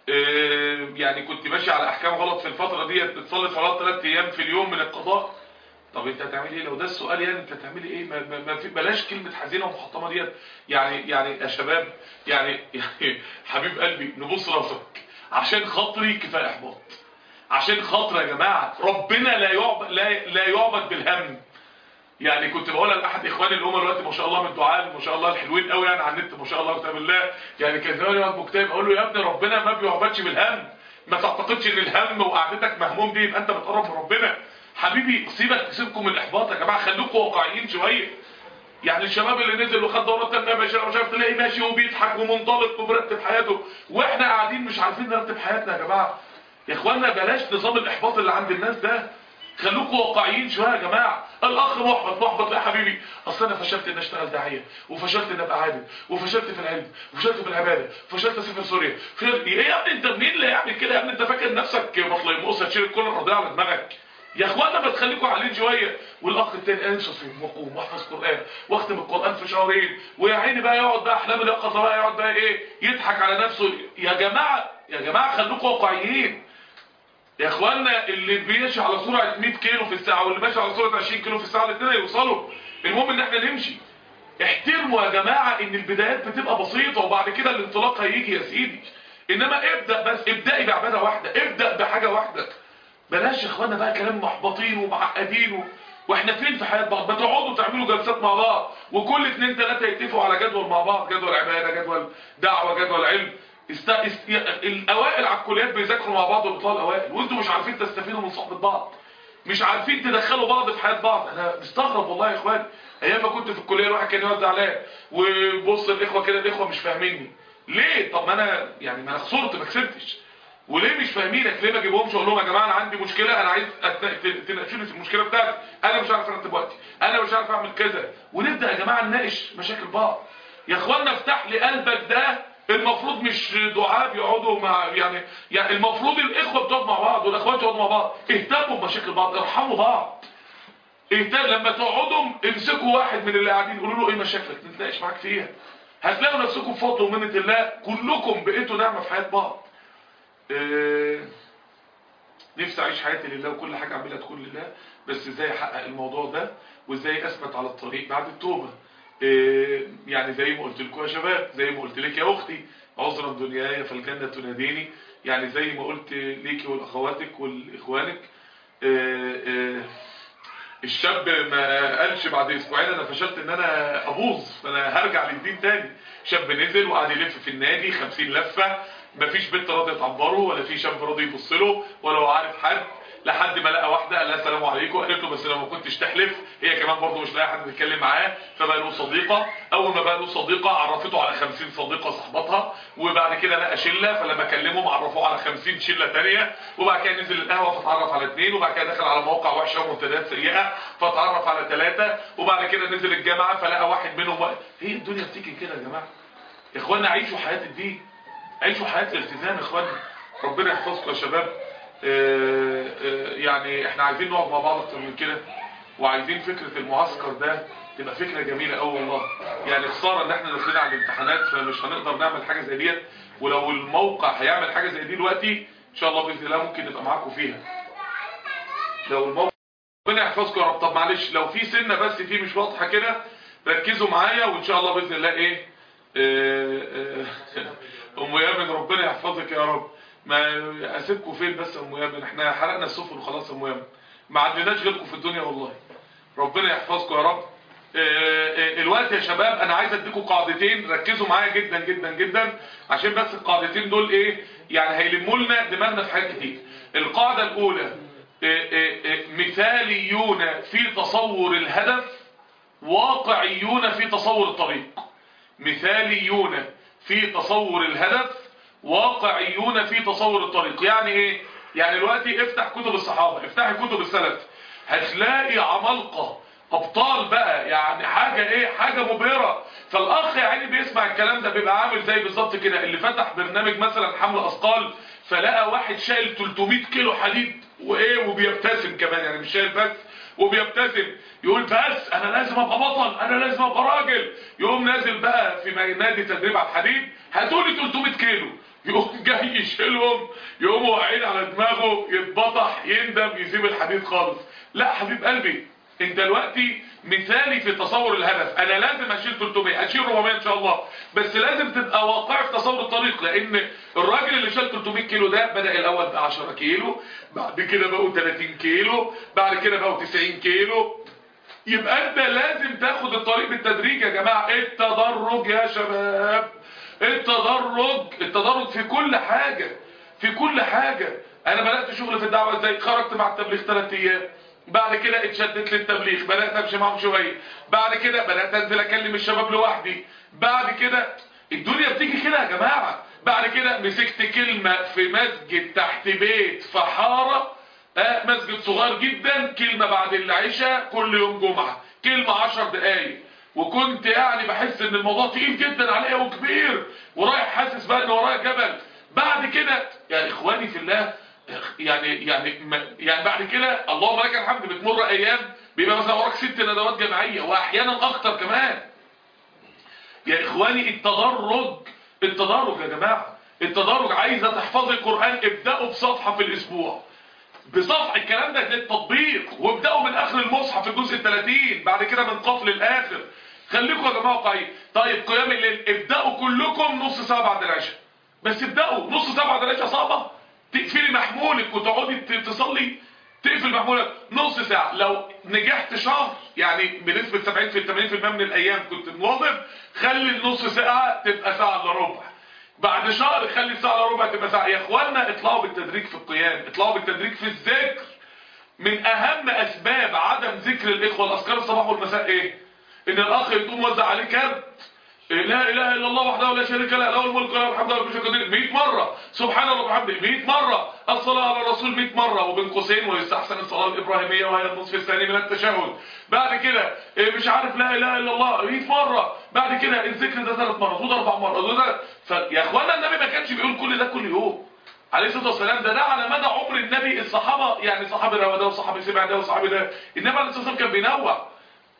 اه يعني كنت ماشي على احكام غلط في الفترة ديت، بتصلي صلاة ثلاث ايام في اليوم من القضاء. طب انت هتعملي ايه لو ده السؤال؟ يعني انت هتعملي ايه؟ ما, ما, ما في بلاش كلمة حزينة ومحطمة ديت. يعني يعني يا شباب، يعني يعني حبيب قلبي نبص راسك عشان خاطري، كفايه احباط. عشان خاطر يا جماعه ربنا لا يعبد لا, لا يعبد بالهم. يعني كنت بقولها لاحد اخواني اللي هم دلوقتي ما شاء الله من الدعاء ما شاء الله الحلوين قوي يعني على النت ما شاء الله كتاب الله، يعني كان زمان يقعد مكتئب، اقول له يا ابني ربنا ما بيعبدش بالهم. ما تعتقدش ان الهم وقعدتك مهموم دي يبقى انت بتقرب من ربنا. حبيبي سيبك سيبكم من الاحباط يا جماعه، خليكم واقعيين شويه. يعني الشباب اللي نزل وخد دورات تنميه بشريه مش عارف تلاقيه ماشي وبيضحك ومنطلق ومرتب حياته، واحنا قاعدين مش عارفين نرتب حياتنا يا جماعه. يا اخوانا بلاش نظام الاحباط اللي عند الناس ده، خلوكوا واقعيين شويه يا جماعه. الاخ محبط محبط يا حبيبي، اصل انا فشلت ان اشتغل داعيه، وفشلت ان ابقى عابد، وفشلت في العلم، وفشلت في العباده، وفشلت اسافر سوريا. فشلت ايه يا ابني؟ انت منين اللي يعمل كده يا ابني؟ انت فاكر نفسك مطليموس هتشيل الكل الارضيه على دماغك؟ يا اخوانا بس خليكوا عالين شويه. والاخ التاني انا نفسي اصوم واقوم واحفظ قران واختم القران في شهرين، ويا عيني بقى يقعد بقى احلام اليقظه بقى يقعد بقى ايه يضحك على نفسه. يا جماعه يا جماعه خليكوا واقعيين. يا اخوانا اللي بيمشي على سرعه مية كيلو في الساعه واللي ماشي على سرعه عشرين كيلو في الساعه الاثنين يوصلوا. المهم ان احنا نمشي. احترموا يا جماعه ان البدايات بتبقى بسيطه وبعد كده الانطلاق هيجي يا سيدي. انما ابدا بس، ابدأي بعباده واحده، ابدا بحاجه واحده. بلاش يا اخوانا بقى كلام محبطين ومعقدين و... واحنا فين في حياه بعض؟ ما تقعدوا تعملوا جلسات مع بعض وكل اتنين تلاته يتفقوا على جدول مع بعض، جدول عباده، جدول دعوه، جدول علم. است... است... الاوائل على الكليات بيذاكروا مع بعض وبيطلعوا الاوائل، وانتوا مش عارفين تستفيدوا من صحبه بعض، مش عارفين تدخلوا بعض في حياه بعض. انا مستغرب والله يا اخواني، ايام ما كنت في الكليه الواحد كان يقعد زعلان وبص الاخوه كده، الاخوه مش فاهميني ليه؟ طب ما انا يعني ما انا خسرت ما كسبتش. وليه مش فاهمينك؟ ليه ما اجيبهمش اقول لهم يا جماعه انا عندي مشكله، انا عايز تناقشوني في المشكله بتاعتي، انا مش عارف ارتب وقتي، انا مش عارف اعمل كذا، ونبدا يا جماعه نناقش مشاكل بعض. يا اخوانا افتح لي قلبك ده المفروض مش دعاء بيقعدوا مع يعني يعني المفروض الاخوه بتقعدوا مع بعض والاخوات يقعدوا مع بعض. اهتموا بمشاكل بعض، ارحموا بعض. اهتم لما تقعدوا امسكوا واحد من اللي قاعدين قولوا له ايه مشاكلك نتناقش معاك فيها. هتلاقوا نفسكم بفضل ومنه الله كلكم بقيتوا نعمه في حياه بعض. اه نفسي اعيش حياتي لله وكل حاجه اعملها تكون لله، بس ازاي احقق الموضوع ده وازاي اثبت على الطريق بعد التوبه. اه يعني زي ما قلت لكم يا شباب، زي ما قلت لك يا اختي عذرا دنياي فالجنه تناديني، يعني زي ما قلت ليكي ولاخواتك ولاخوانك. اه اه الشاب ما قالش بعد اسبوعين انا فشلت ان انا ابوظ فانا هرجع للدين تاني. شاب نزل وقعد يلف في النادي خمسين لفه، مفيش بنت راضيه تعبره ولا في شاب راضي يبص له ولا هو عارف حد، لحد ما لقى واحده قال لها السلام عليكم، قالت له بس لو ما كنتش تحلف، هي كمان برضه مش لاقي حد يتكلم معاه، فبقى له صديقه. اول ما بقى له صديقه عرفته على خمسين صديقه صاحبتها، وبعد كده لقى شله فلما كلمهم عرفوه على خمسين شله ثانيه، وبعد كده نزل القهوه فتعرف على اثنين، وبعد كده دخل على مواقع وحشه ومنتديات سيئه فتعرف على ثلاثه، وبعد كده نزل الجامعه فلقى واحد منهم. هي الدنيا بتيجي كده يا جماعه. يا اخوانا عيشوا حياه الدين، عيشوا حياه الالتزام يا اخوانا. ربنا يحفظكم يا شباب. آآ آآ يعني احنا عايزين نقعد مع بعض اكتر من كده، وعايزين فكره المعسكر ده تبقى فكره جميله قوي والله. يعني خساره ان احنا داخلين على الامتحانات فمش هنقدر نعمل حاجه زي ديت، ولو الموقع هيعمل حاجه زي دي دلوقتي ان شاء الله باذن الله ممكن نبقى معاكم فيها. لو الموقع ربنا يحفظكم يا رب. طب معلش لو في سنه بس فيه مش واضحه كده ركزوا معايا وان شاء الله باذن الله ايه. آآ آآ ام يامن ربنا يحفظك يا رب. ما اسيبكم فين بس يا ام يامن؟ احنا حرقنا السفن وخلاص يا ام يامن، ما عندناش غيركم في الدنيا والله. ربنا يحفظكم يا رب. الوقت يا شباب انا عايز اديكم قاعدتين ركزوا معايا جدا جدا جدا، عشان بس القاعدتين دول ايه يعني هيلموا لنا دماغنا في حاجات كتير. القاعده الاولى مثاليون في تصور الهدف، واقعيون في تصور الطريق. مثاليون في تصور الهدف، واقعيون في تصور الطريق. يعني ايه؟ يعني دلوقتي افتح كتب الصحابه، افتحي كتب السلف، هتلاقي عمالقه ابطال بقى، يعني حاجه ايه، حاجه مبهره. فالاخ يا عيني بيسمع الكلام ده بيبقى عامل زي بالظبط كده اللي فتح برنامج مثلا حمل اثقال، فلقى واحد شايل ثلاثمائة كيلو حديد وايه وبيبتسم كمان، يعني مش شايل بس وبيبتسم، يقول بس انا لازم ابقى بطل، انا لازم ابقى راجل. يقوم نازل بقى في نادي تدريب على الحديد، هاتولي ثلاثمائة كيلو، يقوم جاي يشيلهم، يقوم واقعين على دماغه، يتبطح، يندم، يسيب الحديد خالص. لا حبيب قلبي، انت دلوقتي مثالي في تصور الهدف. انا لازم اشيل ثلاثمائة، اشيل أربعمائة ان شاء الله، بس لازم تبقى واقعي في تصور الطريق. لان الراجل اللي شال ثلاثمائة كيلو ده بدأ الاول ب عشرة كيلو، بعد كده بقوا ثلاثين كيلو، بعد كده بقوا تسعين كيلو. يبقى انت لازم تاخد الطريق بالتدريج يا جماعه. التدرج يا شباب، التدرج، التدرج في كل حاجه، في كل حاجه. انا بدات شغل في الدعوه ازاي؟ خرجت مع التبليغ ثلاث ايام، بعد كده اتشدت للتبليغ، بدات امشي معاهم شويه، بعد كده بدات انزل اكلم الشباب لوحدي، بعد كده الدنيا بتيجي كده يا جماعه. بعد كده مسكت كلمه في مسجد تحت بيت في حاره، آه مسجد صغير جدا، كلمه بعد العشاء كل يوم جمعه، كلمه عشر دقايق، وكنت يعني بحس ان الموضوع تقيل جدا عليا وكبير، ورايح حاسس بقى ان ورايا جبل. بعد كده يا اخواني في الله، يعني يعني يعني بعد كده اللهم لك الحمد بتمر ايام بيبقى مثلا وراك ست ندوات جماعيه واحيانا اكتر كمان. يا اخواني التدرج، التدرج يا جماعه، التدرج. عايزه تحفظي القران ابداوا بصفحه في الاسبوع، بصفحه، الكلام ده للتطبيق، وابداوا من اخر المصحف الجزء الثلاثين، بعد كده من قاف للاخر. خليكم يا جماعه واقعيين. طيب قيام الليل ابداوا كلكم نص ساعه بعد العشاء، بس ابداوا نص ساعه بعد العشاء. صعبه؟ تقفلي محمولك وتقعدي تصلي، تقفل محمولك نص ساعه. لو نجحت شهر يعني بنسبه سبعين في ثمانين بالمئة من الايام كنت مواظب، خلي النص ساعه تبقى ساعه الا ربع، بعد شهر خلي الساعه الا ربع تبقى ساعه. يا اخوانا اطلعوا بالتدريج في القيام، اطلعوا بالتدريج في الذكر. من اهم اسباب عدم ذكر الاخوه الاذكار الصباح والمساء ايه؟ ان الاخ يقوم موزع عليه كارت لا اله الا الله وحده لا شريك له، له الملك وله الحمد وهو على كل شيء قدير مئة مره، سبحان الله وبحمده مئة مره، الصلاه على الرسول مئة مره، وبين قوسين ويستحسن الصلاه الابراهيميه وهي النصف الثاني من التشهد. بعد كده مش عارف لا اله الا الله مئة مره، بعد كده الذكر ده ثلاث مرات وده اربع مرات وده. فيا اخوانا النبي ما كانش بيقول كل ده كل يوم عليه الصلاه والسلام. ده ده على مدى عمر النبي. الصحابه يعني صحابي روى ده وصحابي سمع ده وصحابي ده، النبي عليه الصلاه والسلام كان بينوع.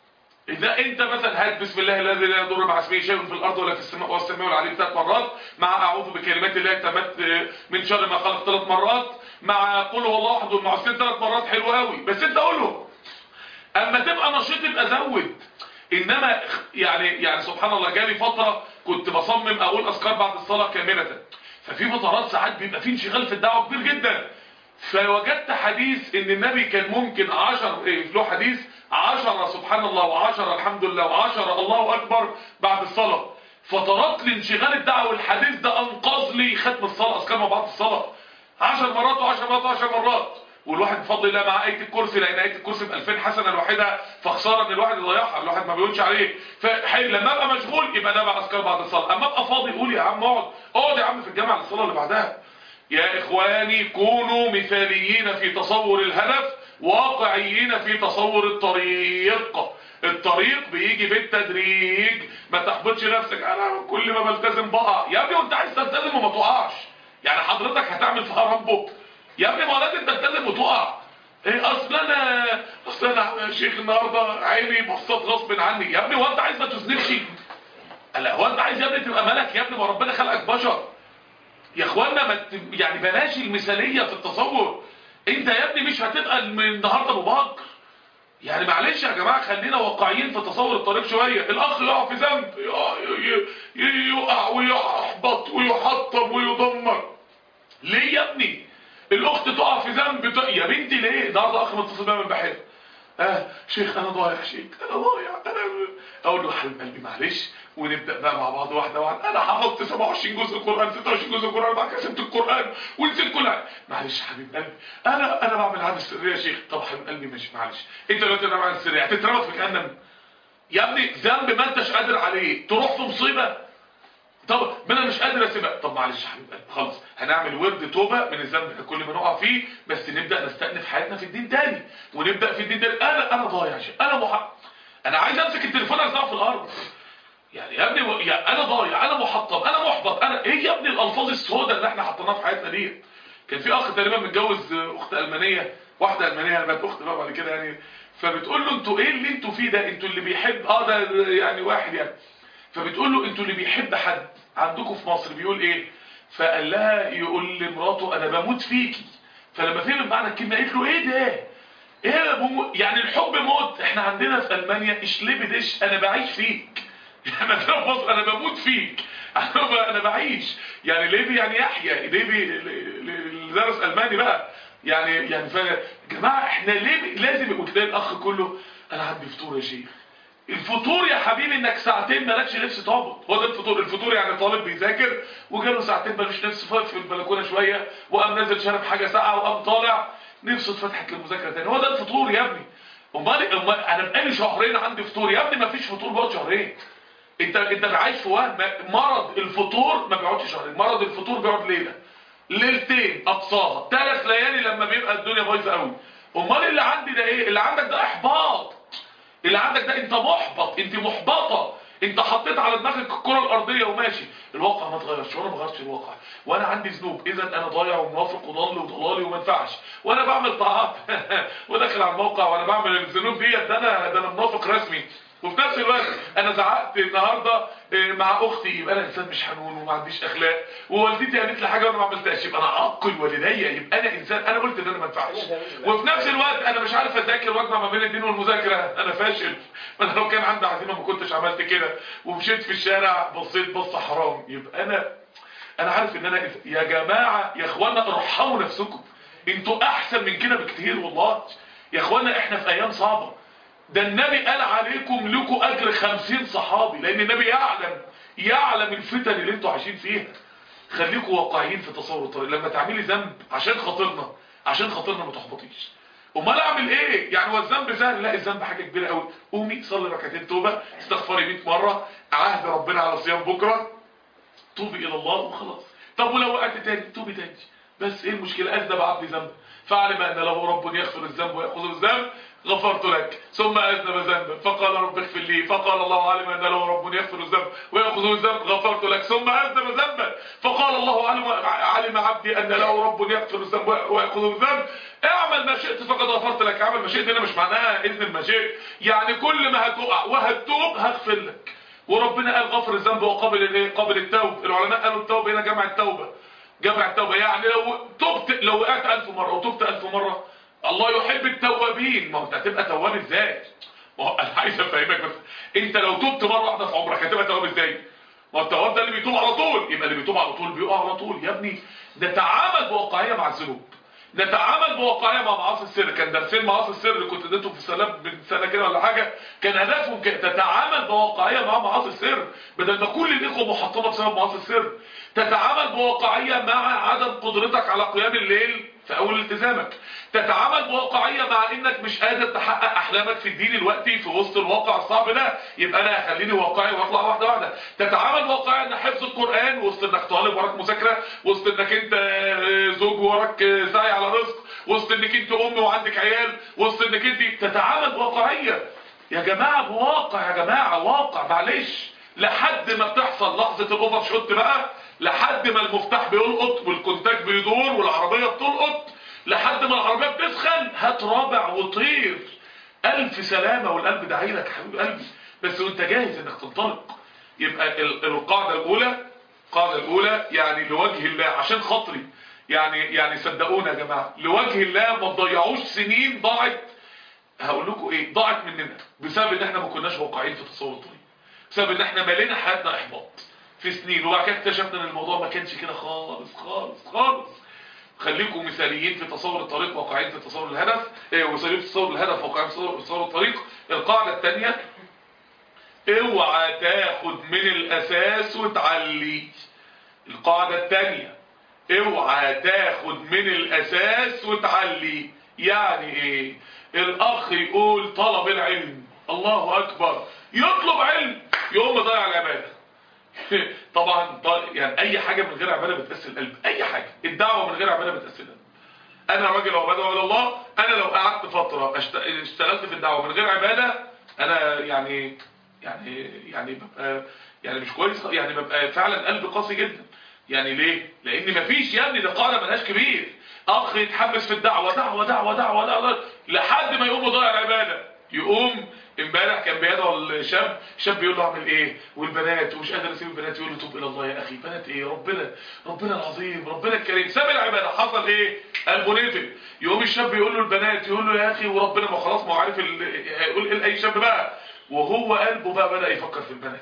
إذا أنت مثلا هات بسم الله الذي لا يضر مع اسمه شيء في الأرض ولا في السماء والسميع العليم ثلاث مرات، مع أعوذ بكلمات الله التامات من شر ما خلق ثلاث مرات، مع قل هو الله أحد والمعوذتين ثلاث مرات، حلو قوي، بس أنت قولهم. أما تبقى نشيط يبقى زود. إنما يعني يعني سبحان الله جالي فترة كنت بصمم أقول أذكار بعد الصلاة كاملة، ففي فترات ساعات بيبقى في انشغال في الدعوة كبير جدا، فوجدت حديث ان النبي كان ممكن عشر ايه له حديث عشرة سبحان الله وعشرة الحمد لله وعشرة الله اكبر بعد الصلاة. فترات لانشغال الدعوة والحديث ده انقذ لي ختم الصلاة، اذكار ما بعد الصلاة عشر مرات وعشر مرات وعشر مرات. والواحد بفضل الله مع آية الكرسي، لان آية الكرسي ب ألفين حسنة الواحدة، فخسارة ان الواحد يضيعها، الواحد ما بيقولش عليه. فحل لما ابقى مشغول يبقى ده بقى اذكار بعد الصلاة، اما ابقى فاضي قول يا عم اقعد اقعد يا عم في الجامعة للصلاة اللي بعدها. يا اخواني كونوا مثاليين في تصور الهدف، واقعيين في تصور الطريق. الطريق بيجي بالتدريج، ما تحبطش نفسك انا كل ما بلتزم بقع. يا ابني وانت عايز تلتزم وما تقعش؟ يعني حضرتك هتعمل فيها ربك؟ يا ابني ما لازم تلتزم وتقع. ايه اصل انا اصل انا يا شيخ النهارده عيني بصت غصب عني. يا ابني هو انت عايز ما تذنبش؟ لا هو انت عايز يا ابني تبقى ملك؟ يا ابني ما ربنا خلقك بشر. يا اخوانا ما يعني بلاش المثاليه في التصور. انت يا ابني مش هتبقى من النهارده ابو بكر. يعني معلش يا جماعه خلينا واقعيين في تصور الطريق شويه. الاخ يقع في ذنب يقع ويحبط ويحطم ويدمر. ليه يا ابني؟ الاخت تقع في ذنب ت... يا بنتي ليه؟ النهارده اخ متصل بيا من بحيره اه شيخ انا ضايع، شيخ انا ضايع انا. اقول له حبيب قلبي معلش، ونبدا بقى مع بعض واحده واحده. انا حفظت سبعة وعشرين جزء قران، ستة وعشرين جزء قران، بعد كده سبت القران ونسيت كل حاجه. معلش حبيب قلبي، انا انا بعمل عاده سريه يا شيخ. طب حبيب قلبي ماشي معلش، انت دلوقتي بتعمل عاده سريه هتترمى في جهنم يا ابني، ذنب ما انتش قادر عليه تروح في مصيبه. طب ما انا مش قادر اسيبها. طب معلش يا حبيب قلبي خلاص، هنعمل ورد توبه من الذنب ده كل ما نقع فيه، بس نبدا نستأنف حياتنا في الدين تاني، ونبدا في الدين تاني. انا انا ضايع يا شيخ، انا مح... انا عايز امسك التليفون ارزعه في الارض. يعني يا ابني و... يا انا ضايع، انا محطم، انا محبط، انا ايه يا ابني الالفاظ السوداء اللي احنا حطيناها في حياتنا دي؟ كان في اخ تقريبا متجوز اخت المانيه، واحده المانيه بقت اخت بقى بعد كده يعني، فبتقول له انتوا ايه اللي انتوا فيه ده؟ انتوا اللي بيحب اه ده يعني واحد يعني، فبتقول له انتوا اللي بيحب حد عندكم في مصر بيقول ايه؟ فقال لها يقول لمراته انا بموت فيكي. فلما فهم معنى الكلمه قالت له ايه ده؟ ايه بموت؟ يعني الحب موت؟ احنا عندنا في المانيا اشلبي دش انا بعيش فيك. يعني عندنا في مصر انا بموت فيك، انا انا بعيش. يعني ليبي يعني يحيى، ليبي اللي درس الماني بقى يعني يعني فا جماعه احنا ليه لازم وتلاقي الاخ كله انا عندي فطور يا شيخ. الفطور يا حبيبي انك ساعتين مالكش نفس تقبض، هو ده الفطور. الفطور يعني طالب بيذاكر وجاله ساعتين مالوش نفس، فاضي في البلكونه شويه وقام نازل شارب حاجه ساقعه وقام طالع نفسه اتفتحت للمذاكره تاني. هو ده الفطور يا ابني. امال امال انا بقالي شهرين عندي فطور يا ابني؟ ما فيش فطور بقى شهرين. انت انت عايش في وهم. مرض الفطور ما بيقعدش شهرين، مرض الفطور بيقعد ليله ليلتين اقصاها، ثلاث ليالي لما بيبقى الدنيا بايظه قوي. امال اللي عندي ده ايه؟ اللي عندك ده احباط، اللي عندك ده انت محبط، انت محبطه، انت حطيت على دماغك الكره الارضيه وماشي. الواقع ما اتغيرش وانا ما غيرتش الواقع، وانا عندي ذنوب، اذا انا ضايع وموافق وضال وضلالي وما ينفعش، وانا بعمل طاعات وداخل على الموقع وانا بعمل الذنوب ديت، ده انا ده انا منافق رسمي. وفي نفس الوقت انا زعقت النهارده مع اختي، يبقى انا انسان مش حنون وما عنديش اخلاق، ووالدتي قالت لي حاجه وانا ما عملتهاش يبقى انا عاقل والديا، يبقى انا انسان انا قلت ان انا ما ينفعش. وفي نفس الوقت انا مش عارف اذاكر واجمع ما بين الدين والمذاكره، انا فاشل. ما انا لو كان عندي عزيمه ما كنتش عملت كده، ومشيت في الشارع بصيت بصه حرام، يبقى انا انا عارف ان انا يا جماعه يا اخوانا ارحموا نفسكم، انتوا احسن من كده بكتير والله يا اخوانا. احنا في ايام صعبه، ده النبي قال عليكم لكم اجر خمسين صحابي، لان النبي يعلم يعلم الفتن اللي انتوا عايشين فيها. خليكم واقعيين في تصور الطريق. لما تعملي ذنب عشان خاطرنا عشان خاطرنا ما تحبطيش. امال اعمل ايه؟ يعني هو الذنب سهل؟ لا الذنب حاجه كبيره قوي. قومي صلي ركعتين توبه، استغفري مية مره، عهد ربنا على صيام بكره، توبي الى الله وخلاص. طب ولو وقعت تاني توبي تاني، بس ايه المشكله؟ اذنب عبدي ذنب فعلم ان له رب يغفر الذنب ويأخذ الذنب غفرت لك، ثم اذنب ذنبا فقال رب اغفر لي، فقال الله علم ان له رب يغفر الذنب ويأخذ الذنب غفرت لك، ثم اذنب ذنبا فقال الله علم علم عبدي ان له رب يغفر الذنب ويأخذ الذنب، اعمل ما شئت فقد غفرت لك. اعمل ما شئت هنا مش معناها اذن المشيئة، يعني كل ما هتقع وهتتوب هغفر لك. وربنا قال غفر الذنب وقابل الايه؟ قابل التوب. العلماء قالوا التوبه هنا جمع التوبه، جمع التوبه يعني لو تبت، لو وقعت ألف مره وتبت ألف مره الله يحب التوابين. ما هو انت هتبقى تواب ازاي؟ ما هو انا عايز افهمك بس، انت لو تبت مره واحده في عمرك هتبقى تواب ازاي؟ ما هو التواب ده اللي بيتوب على طول، يبقى اللي بيتوب على طول بيقع على طول. يا ابني نتعامل بواقعيه مع الذنوب، نتعامل بواقعيه مع معاصي السر. كان درسين معاصي السر اللي كنت اديتهم في السلام من سنه كده ولا حاجه، كان هدفهم تتعامل بواقعيه مع معاصي السر، بدل ما كل الاخوه محطمه بسبب معاصي السر. تتعامل بواقعيه مع عدم قدرتك على قيام الليل في اول التزامك، تتعامل بواقعيه مع انك مش قادر تحقق احلامك في الدين الوقتي في وسط الواقع الصعب ده، يبقى انا هخليني واقعي واطلع واحده واحده. تتعامل بواقعيه ان حفظ القران وسط انك طالب وراك مذاكره، وسط انك انت زوج وراك سعي على رزق، وسط انك انت ام وعندك عيال، وسط انك انت تتعامل بواقعيه. يا جماعه بواقع، يا جماعه واقع، معلش لحد ما بتحصل لحظه الاوفر شوت بقى، لحد ما المفتاح بيلقط والكونتاك بيدور والعربيه بتلقط، لحد ما العربيه بتسخن هات رابع وطير. الف سلامه والقلب داعي لك يا حبيب قلبي، بس وانت جاهز انك تنطلق. يبقى القاعده الاولى، القاعده الاولى يعني لوجه الله عشان خاطري، يعني يعني صدقونا يا جماعه لوجه الله ما تضيعوش سنين ضاعت. هقول لكم ايه ضاعت مننا بسبب ان احنا ما كناش واقعيين في تصور الطريق، بسبب ان احنا مالينا حياتنا احباط في سنين، وبعد كده اكتشفنا ان الموضوع ما كانش كده خالص خالص خالص. خليكم مثاليين في تصور الطريق، واقعيين في تصور الهدف، ومثاليين في تصور الهدف، واقعيين في تصور الطريق. القاعده الثانيه، اوعى تاخد من الاساس وتعلي. القاعده الثانيه، اوعى تاخد من الاساس وتعلي. يعني ايه؟ الاخ يقول طلب العلم، الله اكبر، يطلب علم يقوم مضيع العباده. طبعا يعني اي حاجه من غير عباده بتقسي القلب، اي حاجه، الدعوه من غير عباده بتقسي القلب. انا راجل لو بدعو الى الله، انا لو قعدت فتره اشتغلت في الدعوه من غير عباده، انا يعني يعني يعني ببقى يعني مش كويس، يعني ببقى فعلا قلبي قاسي جدا. يعني ليه؟ لان مفيش يا ابني، ده قاعده ملهاش كبير. اخ يتحمس في الدعوه، دعوه دعوه دعوه دعوه لحد ما يقوم يضيع العباده. يقوم امبارح كان بيدعو الشاب، شاب بيقول له اعمل ايه والبنات ومش قادر اسيب البنات، يقول له توب الى الله يا اخي، بنات ايه، ربنا ربنا العظيم ربنا الكريم. ساب العباده، حصل ايه؟ قلبه نزل. يقوم الشاب يقول له البنات، يقول له يا اخي وربنا، ما خلاص ما هو عارف هيقول ايه لاي شاب بقى، وهو قلبه بقى بدا يفكر في البنات.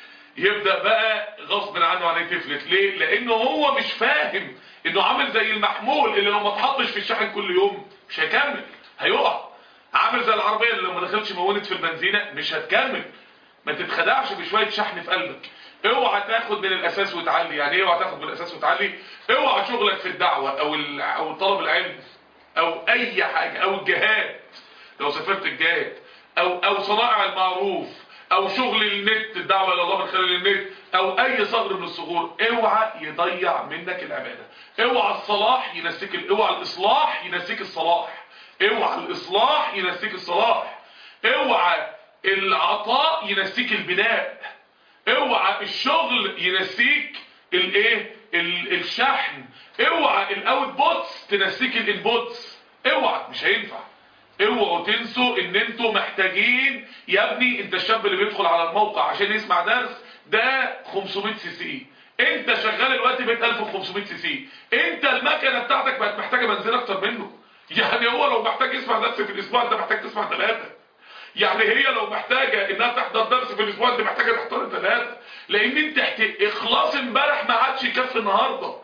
يبدا بقى غصب عنه عن تفلت. ليه؟ لانه هو مش فاهم انه عامل زي المحمول اللي لو ما اتحطش في الشحن كل يوم مش هيكمل، هيقع. عامل زي العربيه اللي لو ما دخلتش مونت في البنزينه مش هتكمل. ما تتخدعش بشويه شحن في قلبك. اوعى تاخد من الاساس وتعلي. يعني ايه اوعى تاخد من الاساس وتعلي؟ اوعى شغلك في الدعوه او او طلب العلم او اي حاجه، او الجهاد لو سافرت الجهاد، او او صنائع المعروف، او شغل النت، الدعوه الى الله من خلال النت، او اي صغر من الصغور، اوعى يضيع منك العباده. اوعى الصلاح ينسيك، اوعى الاصلاح ينسيك الصلاح، اوعى الاصلاح ينسيك الصلاح، اوعى العطاء ينسيك البناء، اوعى الشغل ينسيك الايه الشحن، اوعى الاوت بوتس تنسيك الانبوتس. اوعى، مش هينفع. اوعوا تنسوا ان انتوا محتاجين. يا ابني انت الشاب اللي بيدخل على الموقع عشان يسمع درس ده خمسمائة سي سي، انت شغال الوقت ب ألف وخمسمائة سي سي، انت المكنه بتاعتك بقت محتاجه بنزين اكتر منه. يعني هو لو محتاج يسمع درس في الاسبوع انت محتاج تسمع ثلاثه. يعني هي لو محتاجه انها تحضر درس في الاسبوع انت محتاجه تحضر ثلاثه. لان انت احت... اخلاص امبارح ما عادش يكفي النهارده.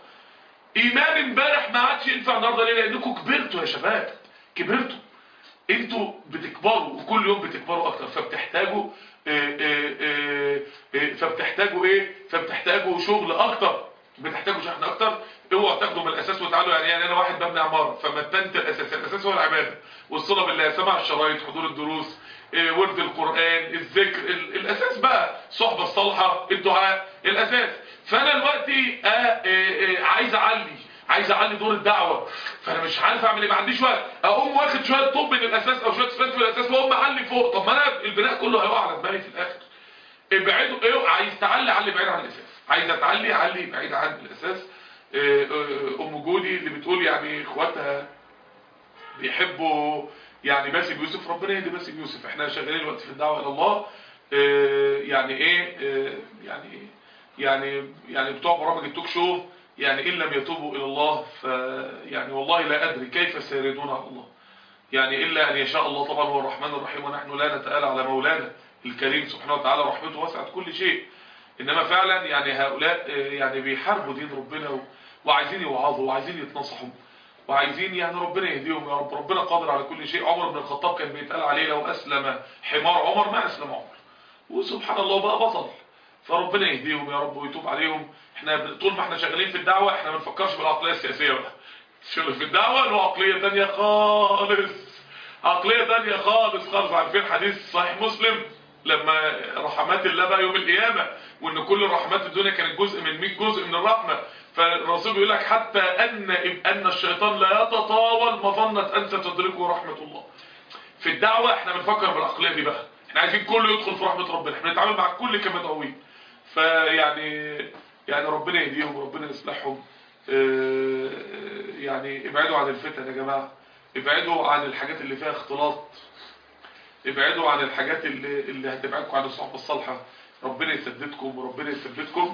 ايمان امبارح ما عادش ينفع النهارده. ليه؟ لانكم كبرتوا يا شباب، كبرتوا. انتوا بتكبروا وكل يوم بتكبروا اكتر، فبتحتاجوا اه اه اه اه فبتحتاجوا ايه فبتحتاجوا شغل اكتر، بتحتاجوا شحن اكتر. اوعوا تاخدوا من الاساس وتعالوا. يعني يعني انا واحد ببني عماره، فمتنت الاساس. الاساس هو العباده والصله بالله، سماع الشرايط، حضور الدروس، اه ورد القران، الذكر، الاساس بقى، الصحبه الصالحه، الدعاء، الاساس. فانا دلوقتي اه اه اه عايز اعلي عايز اعلي دور الدعوه، فانا مش عارف اعمل ايه، ما عنديش وقت. اقوم واخد شويه طوب من الاساس او شويه سفنج في الاساس واقوم اعلي فوق. طب ما انا البناء كله هيقع على دماغي في الاخر. ابعدوا. ايه عايز تعلي علي بعيد عن الاساس، عايز تعلي علي بعيد عن الاساس. ام جودي اللي بتقول يعني اخواتها بيحبوا يعني باسم يوسف، ربنا يهدي باسم يوسف. احنا شغالين الوقت في الدعوه الى الله. يعني ايه يعني يعني يعني بتوع برامج التوك شو، يعني إن لم يتوبوا إلى الله ف يعني والله لا أدري كيف سيردون على الله. يعني إلا أن يشاء الله. طبعا هو الرحمن الرحيم، ونحن لا نتآلى على مولانا الكريم سبحانه وتعالى، رحمته وسعت كل شيء. إنما فعلا يعني هؤلاء يعني بيحاربوا دين ربنا وعايزين يوعظوا وعايزين يتنصحوا وعايزين يعني ربنا يهديهم يا رب. ربنا قادر على كل شيء. عمر بن الخطاب كان بيتقال عليه لو أسلم حمار عمر ما أسلم عمر، وسبحان الله بقى بطل. فربنا يهديهم يا رب ويتوب عليهم. احنا طول ما احنا شغالين في الدعوه احنا ما بنفكرش بالعقليه السياسيه بقى. شغل في الدعوه له عقليه ثانيه خالص، عقليه ثانيه خالص خالص. عارفين حديث صحيح مسلم لما رحمات الله بقى يوم القيامه، وان كل رحمات الدنيا كانت جزء من مئة جزء من الرحمه. فالرسول بيقول لك حتى ان ان الشيطان لا يتطاول مظنه ان ستدركه رحمه الله. في الدعوه احنا بنفكر بالعقليه دي بقى، احنا عايزين كله يدخل في رحمه ربنا، احنا بنتعامل مع الكل كمدعوين. فيعني يعني ربنا يهديهم وربنا يصلحهم. اه يعني ابعدوا عن الفتن يا جماعه، ابعدوا عن الحاجات اللي فيها اختلاط، ابعدوا عن الحاجات اللي اللي هتبعدكم عن الصحبه الصالحه. ربنا يسددكم وربنا يثبتكم.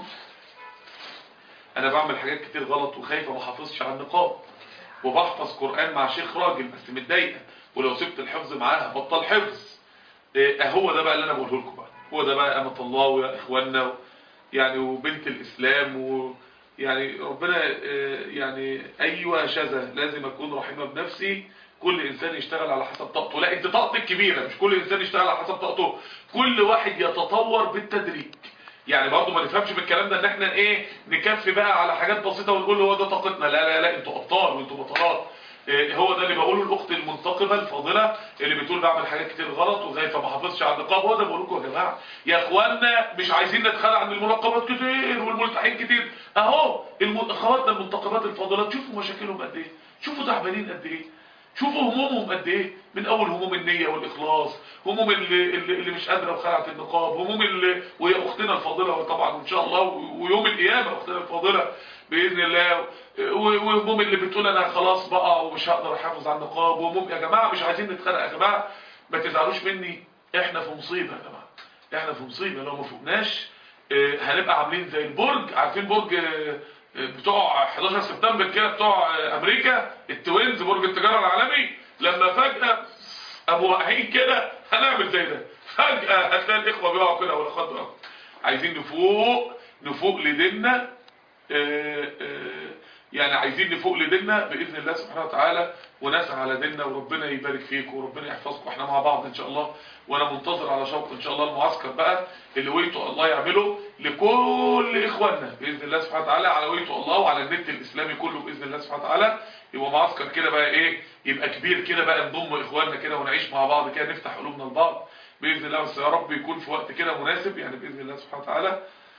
انا بعمل حاجات كتير غلط وخايفه ما احافظش على النقاب، وبحفظ قران مع شيخ راجل بس متضايقه، ولو سبت الحفظ معاها بطل حفظ. اه هو ده بقى اللي انا بقوله لكم بقى، هو ده بقى امة الله ويا اخواننا يعني وبنت الاسلام و... يعني ربنا يعني ايوه شذا لازم اكون رحيمه بنفسي. كل انسان يشتغل على حسب طاقته. لا انت طاقتك كبيره، مش كل انسان يشتغل على حسب طاقته، كل واحد يتطور بالتدريج. يعني برضه ما نفهمش بالكلام ده ان احنا ايه نكفي بقى على حاجات بسيطه ونقول هو ده طاقتنا. لا لا لا، انتوا ابطال وانتوا بطلات. هو ده اللي بقوله الاخت المنتقبه الفاضله اللي بتقول بعمل حاجات كتير غلط وخايفه ما احافظش على النقاب. هو ده بقول لكم يا جماعه يا اخوانا، مش عايزين نتخلى عن المنقبات كتير والملتحين كتير. اهو اخواتنا المنتقبات الفاضلات شوفوا مشاكلهم قد ايه، شوفوا تعبانين قد ايه، شوفوا همومهم قد ايه. من اول هموم النيه والاخلاص، هموم اللي, اللي, اللي مش قادره بخلعه النقاب، هموم اللي وهي اختنا الفاضله طبعا وان شاء الله ويوم القيامه اختنا الفاضله باذن الله، وهموم اللي بتقول انا خلاص بقى ومش هقدر احافظ على النقاب. وهموم يا جماعه مش عايزين نتخانق يا جماعه، ما تزعلوش مني، احنا في مصيبه يا جماعه، احنا في مصيبه. لو ما فوقناش هنبقى عاملين زي البرج. عارفين برج بتوع حداشر سبتمبر كده بتوع امريكا التوينز، برج التجاره العالمي، لما فجاه ابو واقعين كده هنعمل زي ده. فجاه هتلاقي الاخوه بيقعوا كده والاخوات بيقعوا. عايزين نفوق، نفوق لديننا. يعني عايزين نفوق لديننا باذن الله سبحانه وتعالى ونسعى على ديننا، وربنا يبارك فيكم وربنا يحفظكم. احنا مع بعض ان شاء الله، وانا منتظر على شوق ان شاء الله المعسكر بقى اللي ويته الله يعمله لكل اخواننا باذن الله سبحانه وتعالى على ويته الله وعلى النت الاسلامي كله باذن الله سبحانه وتعالى. يبقى معسكر كده بقى ايه، يبقى كبير كده بقى، نضم اخواننا كده ونعيش مع بعض كده، نفتح قلوبنا لبعض باذن الله. بس يا رب يكون في وقت كده مناسب يعني باذن الله سبحانه وتعالى،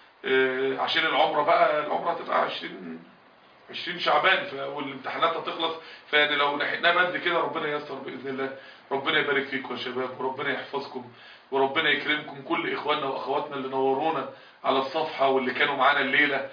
اه عشان العمره بقى، العمره هتبقى عشرين عشرين شعبان والامتحانات هتخلص، فيعني لو لحقناه بدري كده ربنا ييسر باذن الله. ربنا يبارك فيكم يا شباب وربنا يحفظكم وربنا يكرمكم كل اخواننا واخواتنا اللي نورونا على الصفحه واللي كانوا معانا الليله.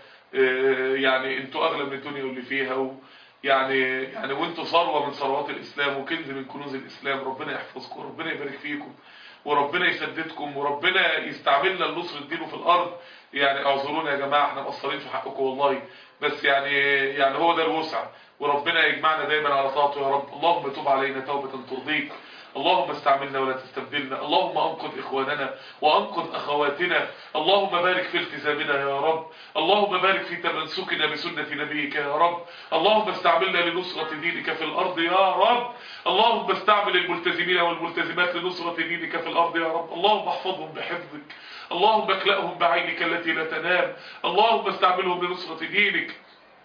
يعني انتوا اغلى من الدنيا واللي فيها، ويعني يعني وانتوا ثروه من ثروات الاسلام وكنز من كنوز الاسلام. ربنا يحفظكم وربنا يبارك فيكم وربنا يسددكم وربنا يستعملنا لنصر دينه في الارض. يعني اعذرونا يا جماعه احنا مقصرين في حقكم والله، بس يعني يعني هو ده الوسع، وربنا يجمعنا دايما على طاعته يا رب. اللهم تب علينا توبه ترضيك، اللهم استعملنا ولا تستبدلنا، اللهم انقذ اخواننا وانقذ اخواتنا، اللهم بارك في التزامنا يا رب، اللهم بارك في تمسكنا بسنه نبيك يا رب، اللهم استعملنا لنصره دينك في الارض يا رب، اللهم استعمل الملتزمين والملتزمات لنصره دينك في الارض يا رب، اللهم احفظهم بحفظك، اللهم اكلأهم بعينك التي لا تنام، اللهم استعملهم لنصرة دينك،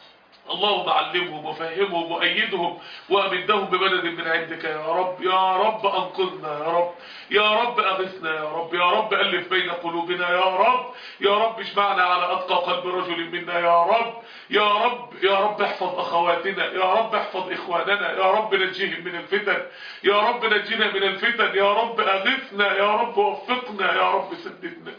اللهم علمهم وفهمهم وأيدهم وأمدهم بمدد من عندك يا رب. يا رب أنقذنا يا رب، يا رب أغثنا يا رب، يا رب ألف بين قلوبنا يا رب، يا رب اجمعنا على أتقى قلب رجل منا يا رب، يا رب يا رب احفظ أخواتنا، يا رب احفظ إخواننا، يا رب نجيهم من الفتن، يا رب نجينا من الفتن، يا رب أغثنا، يا رب وفقنا، يا رب سددنا،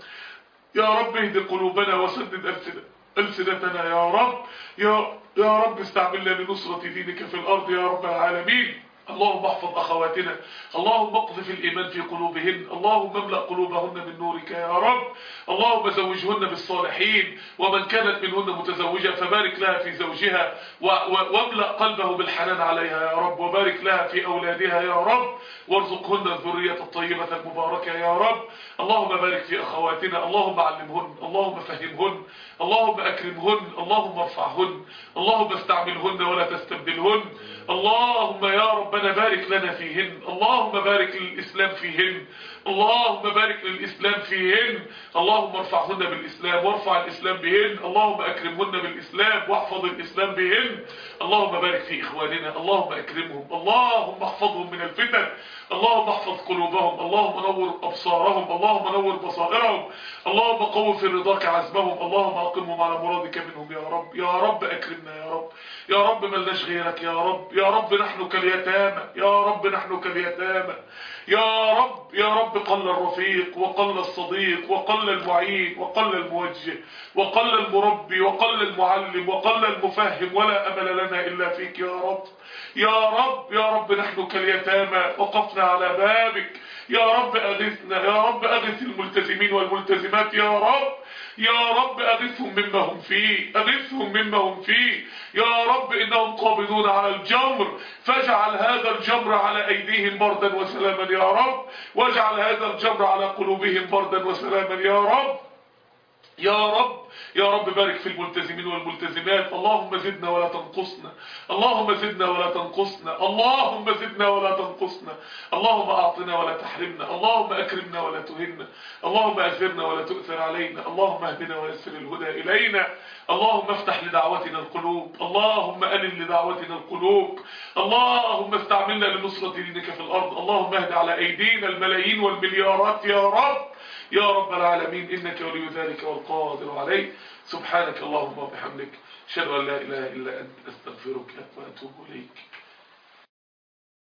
يا رب اهد قلوبنا وسدد ألسنتنا ألسنتنا يا رب، يا يا رب استعملنا لنصرة دينك في الأرض يا رب العالمين. اللهم احفظ أخواتنا، اللهم اقذف الإيمان في قلوبهن، اللهم املأ قلوبهن من نورك يا رب، اللهم زوجهن بالصالحين، ومن كانت منهن متزوجة فبارك لها في زوجها واملأ قلبه بالحنان عليها يا رب، وبارك لها في أولادها يا رب، وارزقهن الذرية الطيبة المباركة يا رب. اللهم بارك في أخواتنا، اللهم علمهن، اللهم فهمهن، اللهم أكرمهن، اللهم ارفعهن، اللهم استعملهن ولا تستبدلهن، اللهم يا ربنا بارك لنا فيهن، اللهم بارك للإسلام فيهن، اللهم بارك للإسلام فيهن، اللهم ارفعهن بالإسلام وارفع الإسلام بهن، اللهم أكرمهن بالإسلام واحفظ الإسلام بهن، اللهم بارك في إخواننا، اللهم أكرمهم، اللهم احفظهم من الفتن، اللهم احفظ قلوبهم، اللهم نور أبصارهم، اللهم نور بصائرهم، اللهم قوي في رضاك عزمهم، اللهم أقمهم على مرادك منهم يا رب. يا رب أكرمنا يا رب، يا رب ملناش غيرك يا رب، يا رب نحن كاليتامى، يا رب نحن كاليتامى، يا رب يا رب قل الرفيق وقل الصديق وقل المعين وقل الموجه وقل المربي وقل المعلم وقل المفهم، ولا أمل لنا إلا فيك يا رب. يا رب يا رب نحن كاليتامى وقفنا على بابك، يا رب أغثنا، يا رب أغث الملتزمين والملتزمات يا رب، يا رب أغثهم مما هم فيه، أغثهم مما هم فيه يا رب، إنهم قابضون على الجمر، فاجعل هذا الجمر على أيديهم بردا وسلاما يا رب، واجعل هذا الجمر على قلوبهم بردا وسلاما يا رب. يا رب يا رب بارك في الملتزمين والملتزمات. اللهم زدنا ولا تنقصنا، اللهم زدنا ولا تنقصنا، اللهم زدنا ولا تنقصنا. اللهم أعطنا ولا تحرمنا، اللهم أكرمنا ولا تهنا، اللهم أثرنا ولا تؤثر علينا، اللهم اهدنا ويسر الهدى إلينا. اللهم افتح لدعوتنا القلوب، اللهم ألن لدعوتنا القلوب، اللهم استعملنا لنصرة دينك في الأرض. اللهم اهد على أيدينا الملايين والمليارات يا رب يا رب العالمين، إنك ولي ذلك والقادر عليه. سبحانك اللهم وبحمدك، أشهد أن لا إله إلا أنت، أستغفرك وأتوب إليك.